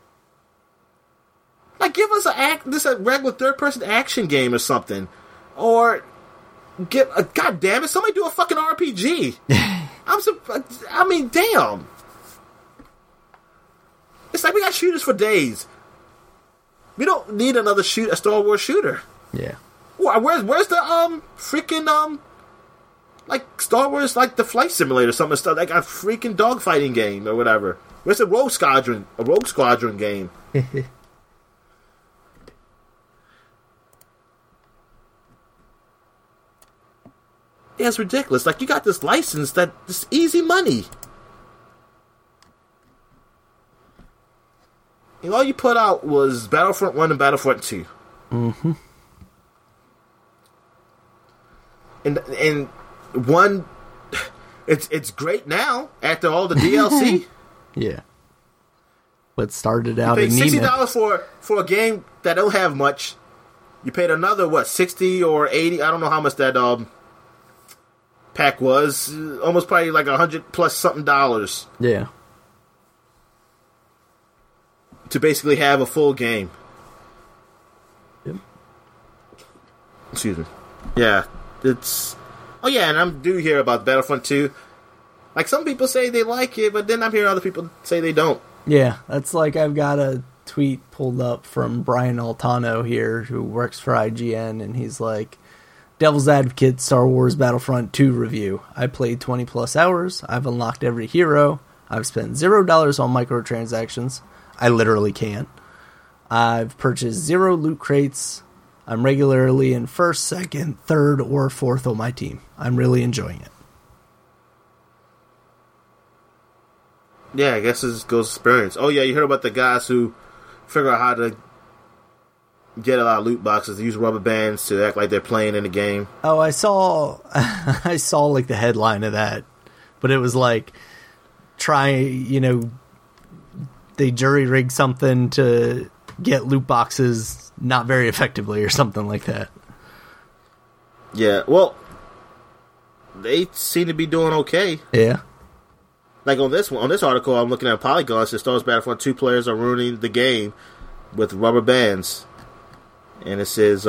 Like, give us a regular third-person action game or something, or God damn it, somebody do a fucking RPG. I mean, damn. It's like we got shooters for days. We don't need another a Star Wars shooter. Yeah. Where's the freaking like Star Wars, like the flight simulator, something stuff like a freaking dogfighting game or whatever. Where's the Rogue Squadron game? Yeah, it's ridiculous. Like, you got this license that it's easy money. And all you put out was Battlefront 1 and Battlefront 2. Mm-hmm. And one, it's great now after all the DLC. Yeah. But started out you paid in $60 for a game that don't have much. You paid another, what, 60 or 80? I don't know how much that pack was. Almost probably like $100 plus something dollars. Yeah. To basically have a full game. Yep. Excuse me. Yeah, it's... Oh yeah, and I'm due here about Battlefront 2. Like, some people say they like it, but then I'm hearing other people say they don't. Yeah, that's like, I've got a tweet pulled up from Brian Altano here, who works for IGN, and he's like, Devil's Advocate Star Wars Battlefront 2 review. I played 20 plus hours. I've unlocked every hero. I've spent $0 on microtransactions. I literally can't. I've purchased 0 loot crates. I'm regularly in 1st, 2nd, 3rd, or 4th on my team. I'm really enjoying it. Yeah, I guess it's goes experience. Oh yeah, you heard about the guys who figure out how to get a lot of loot boxes. They use rubber bands to act like they're playing in the game. Oh, I saw like the headline of that, but it was like, they jury rigged something to get loot boxes not very effectively or something like that. Yeah, well, they seem to be doing okay. Yeah. Like on this article, I'm looking at Polygon. It says Star Wars Battlefront 2 players are ruining the game with rubber bands. And it says,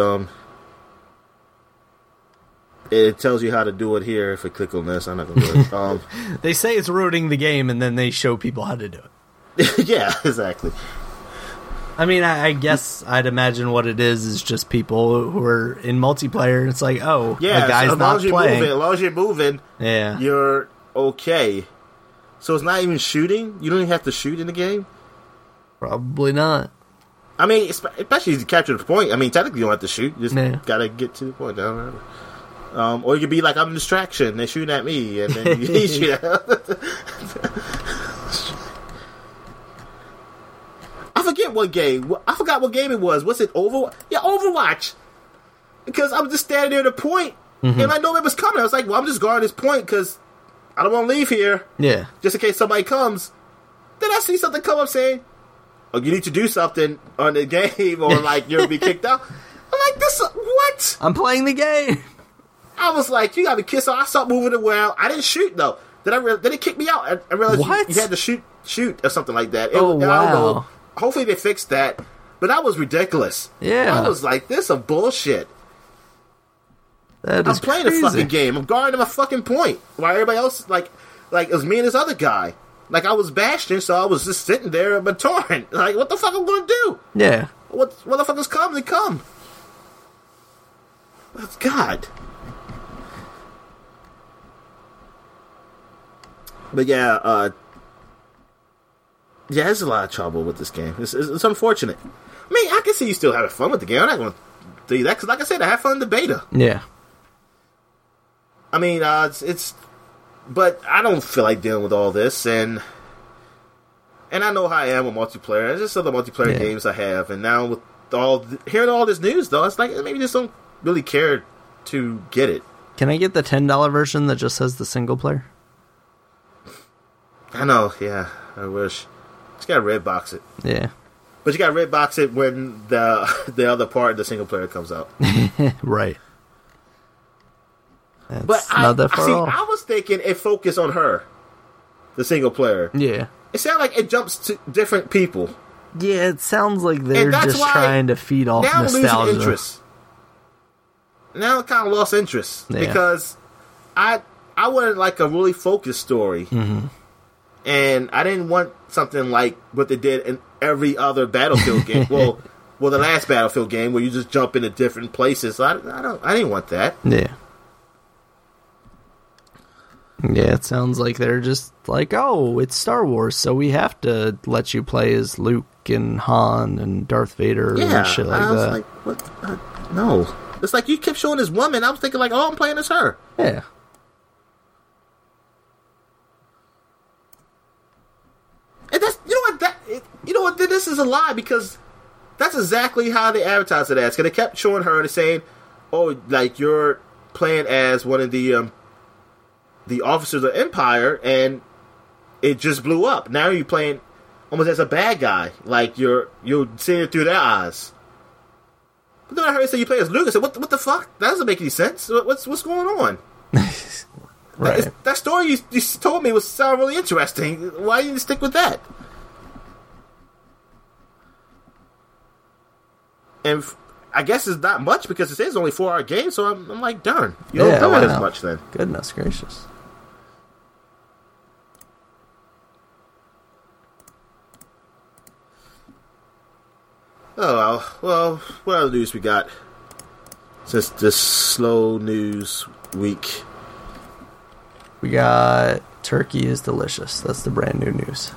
it tells you how to do it here. If I click on this, I'm not going to do it. They say it's ruining the game, and then they show people how to do it. Yeah, exactly. I mean, I guess I'd imagine what it is just people who are in multiplayer, and it's like, the guy's not playing. As long as you're moving, yeah, you're okay. So it's not even shooting? You don't even have to shoot in the game? Probably not. I mean, especially if you capture the point. I mean, technically you don't have to shoot. You just gotta get to the point. Or you could be like, I'm a distraction. They're shooting at me. And then you shoot at I forget what game. I forgot what game it was. Was it Overwatch? Yeah, Overwatch. Because I'm just standing there at a point, and I know it was coming. I was like, well, I'm just guarding this point because I don't want to leave here. Yeah. Just in case somebody comes. Then I see something come up saying, oh, you need to do something on the game, or like you'll be kicked out. I'm like, this, what? I'm playing the game. I was like, you got me kissed. So I stopped moving around. I didn't shoot though. Then it kicked me out. I realized you had to shoot or something like that. Wow. I don't know. Hopefully they fixed that. But that was ridiculous. Yeah. I was like, this is some bullshit. That is I'm playing crazy. a fucking game. I'm guarding my fucking point. While everybody else, like it was me and this other guy. Like, I was Bastion, so I was just sitting there at torrent. Like, what the fuck am I going to do? Yeah. What motherfuckers come, they come. God. But yeah, there's a lot of trouble with this game. It's unfortunate. I mean, I can see you still having fun with the game. I'm not going to do that, because like I said, I had fun in the beta. Yeah. I mean, but I don't feel like dealing with all this, and I know how I am with multiplayer. There's just other multiplayer games I have, and now with hearing all this news, though, it's like maybe just don't really care to get it. Can I get the $10 version that just says the single player? I know, yeah. I wish. Just gotta red box it. Yeah. But you gotta red box it when the other part of the single player comes out. Right. That's but not that far off. I was thinking it focused on her, the single player. Yeah. It sounded like it jumps to different people. Yeah, it sounds like they're just trying to feed off now nostalgia. I'm losing interest. Now I kind of lost interest because I wanted like a really focused story, and I didn't want something like what they did in every other Battlefield game. Well, the last Battlefield game where you just jump into different places. I didn't want that. Yeah. Yeah, it sounds like they're just like, oh, it's Star Wars, so we have to let you play as Luke and Han and Darth Vader and shit like that. I was like, what? No. It's like you kept showing this woman. I was thinking like, oh, I'm playing as her. Yeah. And that's, you know what, this is a lie, because that's exactly how they advertised it as. Because they kept showing her and saying, oh, like you're playing as one of the officers of Empire, and it just blew up. Now you're playing almost as a bad guy, like you're seeing it through their eyes. But then I heard you say you play as Luke. I said, what the fuck? That doesn't make any sense. What's going on? Right. That story you told me sounded really interesting. Why didn't you stick with that? And I guess it's not much, because it says only 4-hour game, so I'm like, darn. You don't do it as much then. Goodness gracious. Oh, well, what other news we got since this slow news week? We got turkey is delicious. That's the brand new news.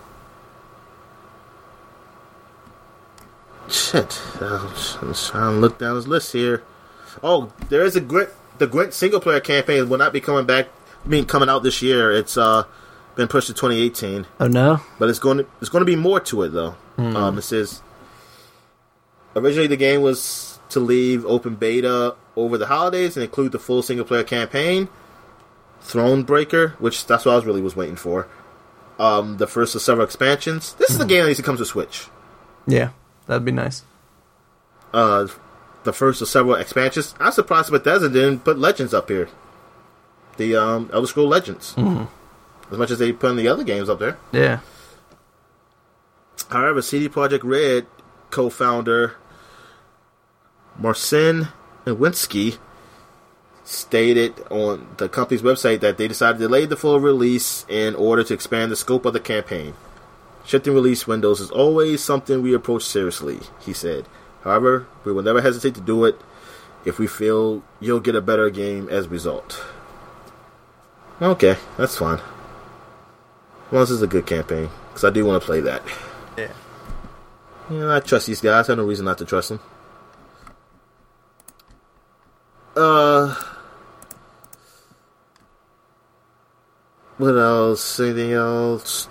Shit. I'm just trying to look down this list here. Oh, there is the Gwent single player campaign will not be coming out this year. It's been pushed to 2018. Oh no! But it's going to be more to it though. It says originally the game was to leave open beta over the holidays and include the full single player campaign, Thronebreaker, which that's what I was waiting for. The first of several expansions. This is a game that needs to come to Switch. Yeah, that'd be nice. The first of several expansions. I'm surprised Bethesda didn't put Legends up here. The Elder Scrolls Legends. As much as they put in the other games up there. Yeah. However, CD Projekt Red co-founder Marcin Nowinski stated on the company's website that they decided to delay the full release in order to expand the scope of the campaign. Shifting release windows is always something we approach seriously, he said. However, we will never hesitate to do it if we feel you'll get a better game as a result. Okay, that's fine. long as it's a good campaign, because I do want to play that. Yeah. I trust these guys. I have no reason not to trust them. What else? Anything else?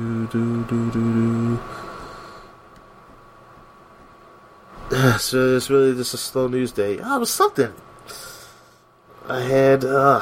So it's really just a slow news day. Oh, it was something. I had,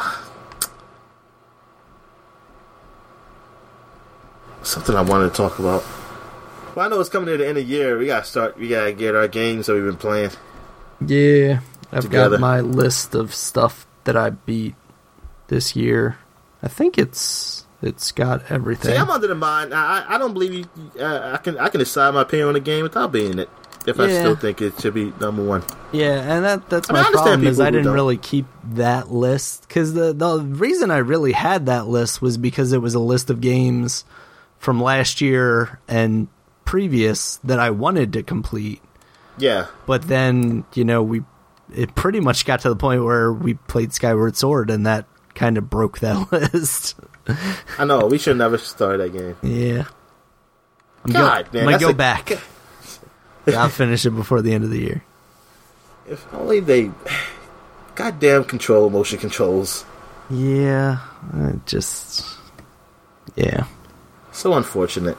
something I wanted to talk about. Well, I know it's coming to the end of the year. We gotta get our games that we've been playing. Yeah, I've together. got my list of stuff that I beat this year. I think it's got everything. See, I'm under the mind. I don't believe you. I can decide my opinion on the game without being it. If I still think it should be number one. Yeah, and that's I mean, my I problem understand is I people who didn't don't. really keep that list because the reason I really had that list was because it was a list of games from last year and previous that I wanted to complete. Yeah. But then, it pretty much got to the point where we played Skyward Sword, and that kind of broke that list. I know. We should never start that game. Yeah. Man. I'm going to that's go back. I'll finish it before the end of the year. If only they... Goddamn motion controls. Yeah. Yeah. So unfortunate.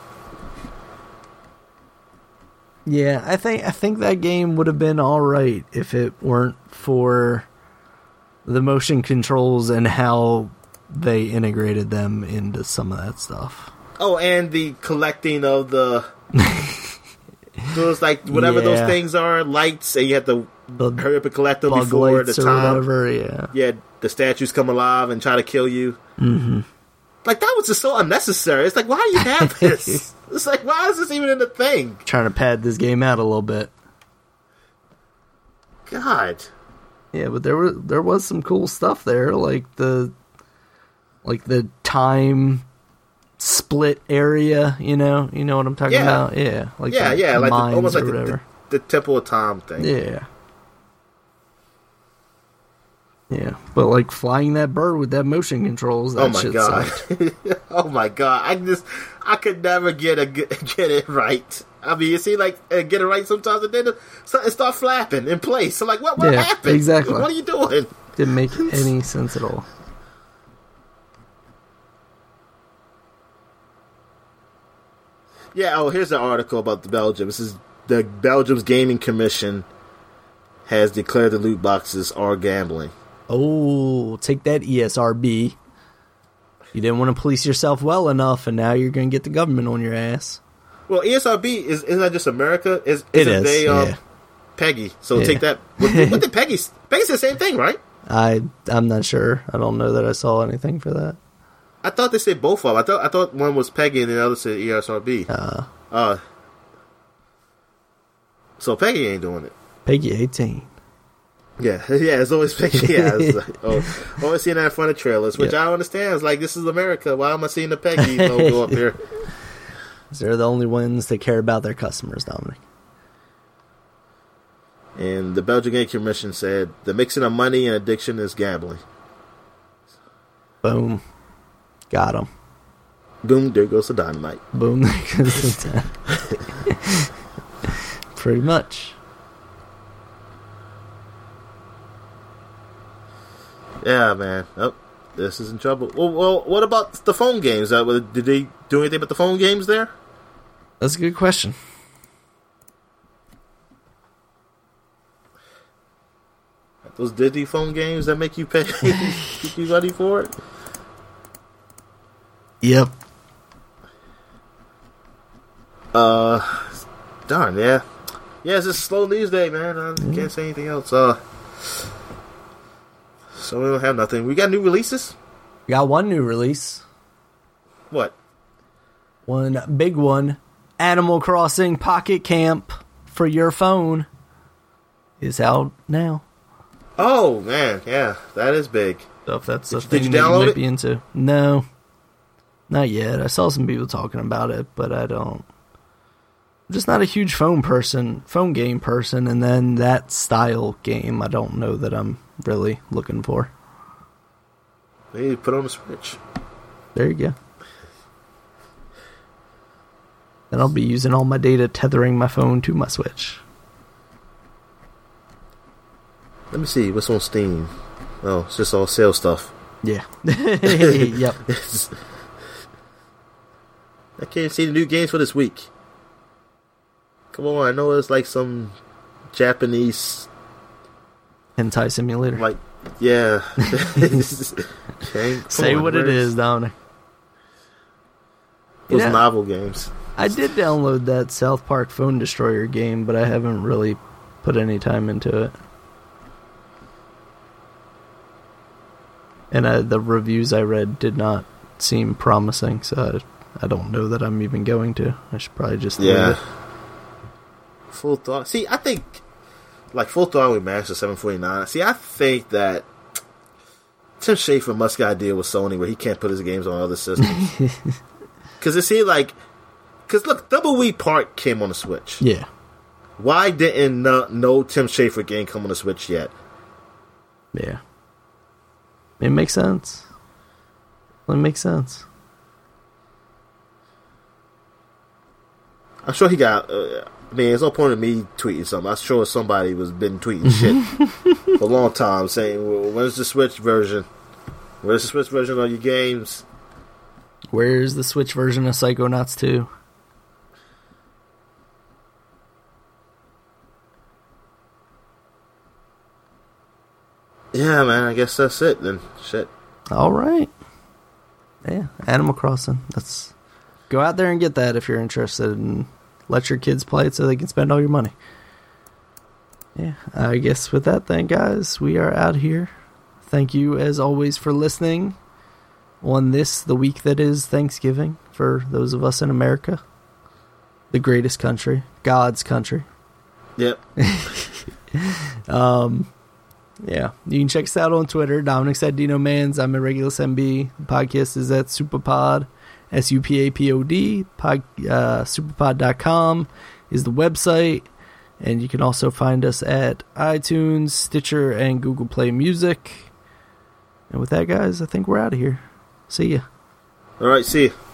Yeah, I think that game would have been alright if it weren't for the motion controls and how they integrated them into some of that stuff. Oh, and the collecting of the... those, whatever those things are, lights, and you have to hurry up and collect them Bug before the lights or time. whatever, yeah. Yeah, the statues come alive and try to kill you. Mm-hmm. That was just so unnecessary. It's why do you have this? It's why is this even in the thing? Trying to pad this game out a little bit. God. Yeah, but there was some cool stuff there, like the time split area, you know what I'm talking about? Yeah, almost like whatever. the Temple of Time thing. Yeah. Yeah, but flying that bird with that motion controls, that Oh my shit god! sucked. Oh my god! I could never get it right. I mean, you see, get it right sometimes, and then it start flapping in place. So, what happened? Exactly. What are you doing? Didn't make any sense at all. Yeah. Oh, here's an article about the Belgium. This is the Belgium's Gaming Commission has declared the loot boxes are gambling. Oh, take that, ESRB. You didn't want to police yourself well enough, and now you're going to get the government on your ass. Well, ESRB isn't that just America? It is. They, Peggy. So take that. What did Peggy? Peggy said the same thing, right? I'm not sure. I don't know that I saw anything for that. I thought they said both of them. I thought one was Peggy and the other said ESRB. So Peggy ain't doing it. Peggy 18. Yeah, it's always Peggy. Yeah, always seeing that in front of trailers, which I don't understand. It's this is America. Why am I seeing the Peggy logo up here? They're the only ones that care about their customers, Dominic. And the Belgian Game Commission said the mixing of money and addiction is gambling. Boom. Got him. Boom, there goes the dynamite. Boom, there goes the dynamite. Pretty much. Yeah, man. Oh, this is in trouble. Well, what about the phone games? Did they do anything with the phone games there? That's a good question. Those Disney phone games that make you pay, keep you money for it? Yep. Darn, yeah. Yeah, it's just slow news day, man. I can't say anything else. So we don't have nothing. We got new releases? We got one new release. What? One big one. Animal Crossing Pocket Camp for your phone is out now. Oh, man. Yeah, that is big. So if that's the Did thing you that you download might it? be into. No. Not yet. I saw some people talking about it, but I don't. I'm just not a huge phone game person, and then that style game I don't know that I'm really looking for. They need to put on the Switch. There you go. Then I'll be using all my data tethering my phone to my Switch. Let me see. What's on Steam? Oh, it's just all sale stuff. Yeah. Yep. I can't see the new games for this week. Come on, I know it's like some Japanese Hentai simulator. like, yeah. Say what it is, Dominic. Those novel games. I did download that South Park Phone Destroyer game, but I haven't really put any time into it. And the reviews I read did not seem promising, so I don't know that I'm even going to. I should probably just leave it. Full Throttle. See, I think, like, Full Throttle Remastered 749. See, I think that Tim Schafer must got a deal with Sony where he can't put his games on other systems. Because it seemed like... Because, look, Tumbleweed Park came on the Switch. Yeah. Why didn't no Tim Schafer game come on the Switch yet? Yeah. It makes sense. It makes sense. I'm sure he got... I mean, there's no point in me tweeting something. I'm sure somebody was been tweeting shit for a long time saying, well, where's the Switch version? Where's the Switch version of your games? Where's the Switch version of Psychonauts 2? Yeah, man, I guess that's it then. Shit. All right. Yeah, Animal Crossing. Let's go out there and get that if you're interested, and let your kids play it so they can spend all your money. Yeah, I guess with that then, guys, we are out here. Thank you, as always, for listening on the week that is Thanksgiving, for those of us in America. The greatest country. God's country. Yep. Yeah, you can check us out on Twitter. Dominic's at DinoMans. I'm at Regulus MB. The podcast is at Superpod, SUPAPOD. Superpod.com is the website. And you can also find us at iTunes, Stitcher, and Google Play Music. And with that, guys, I think we're out of here. See ya. All right, see ya.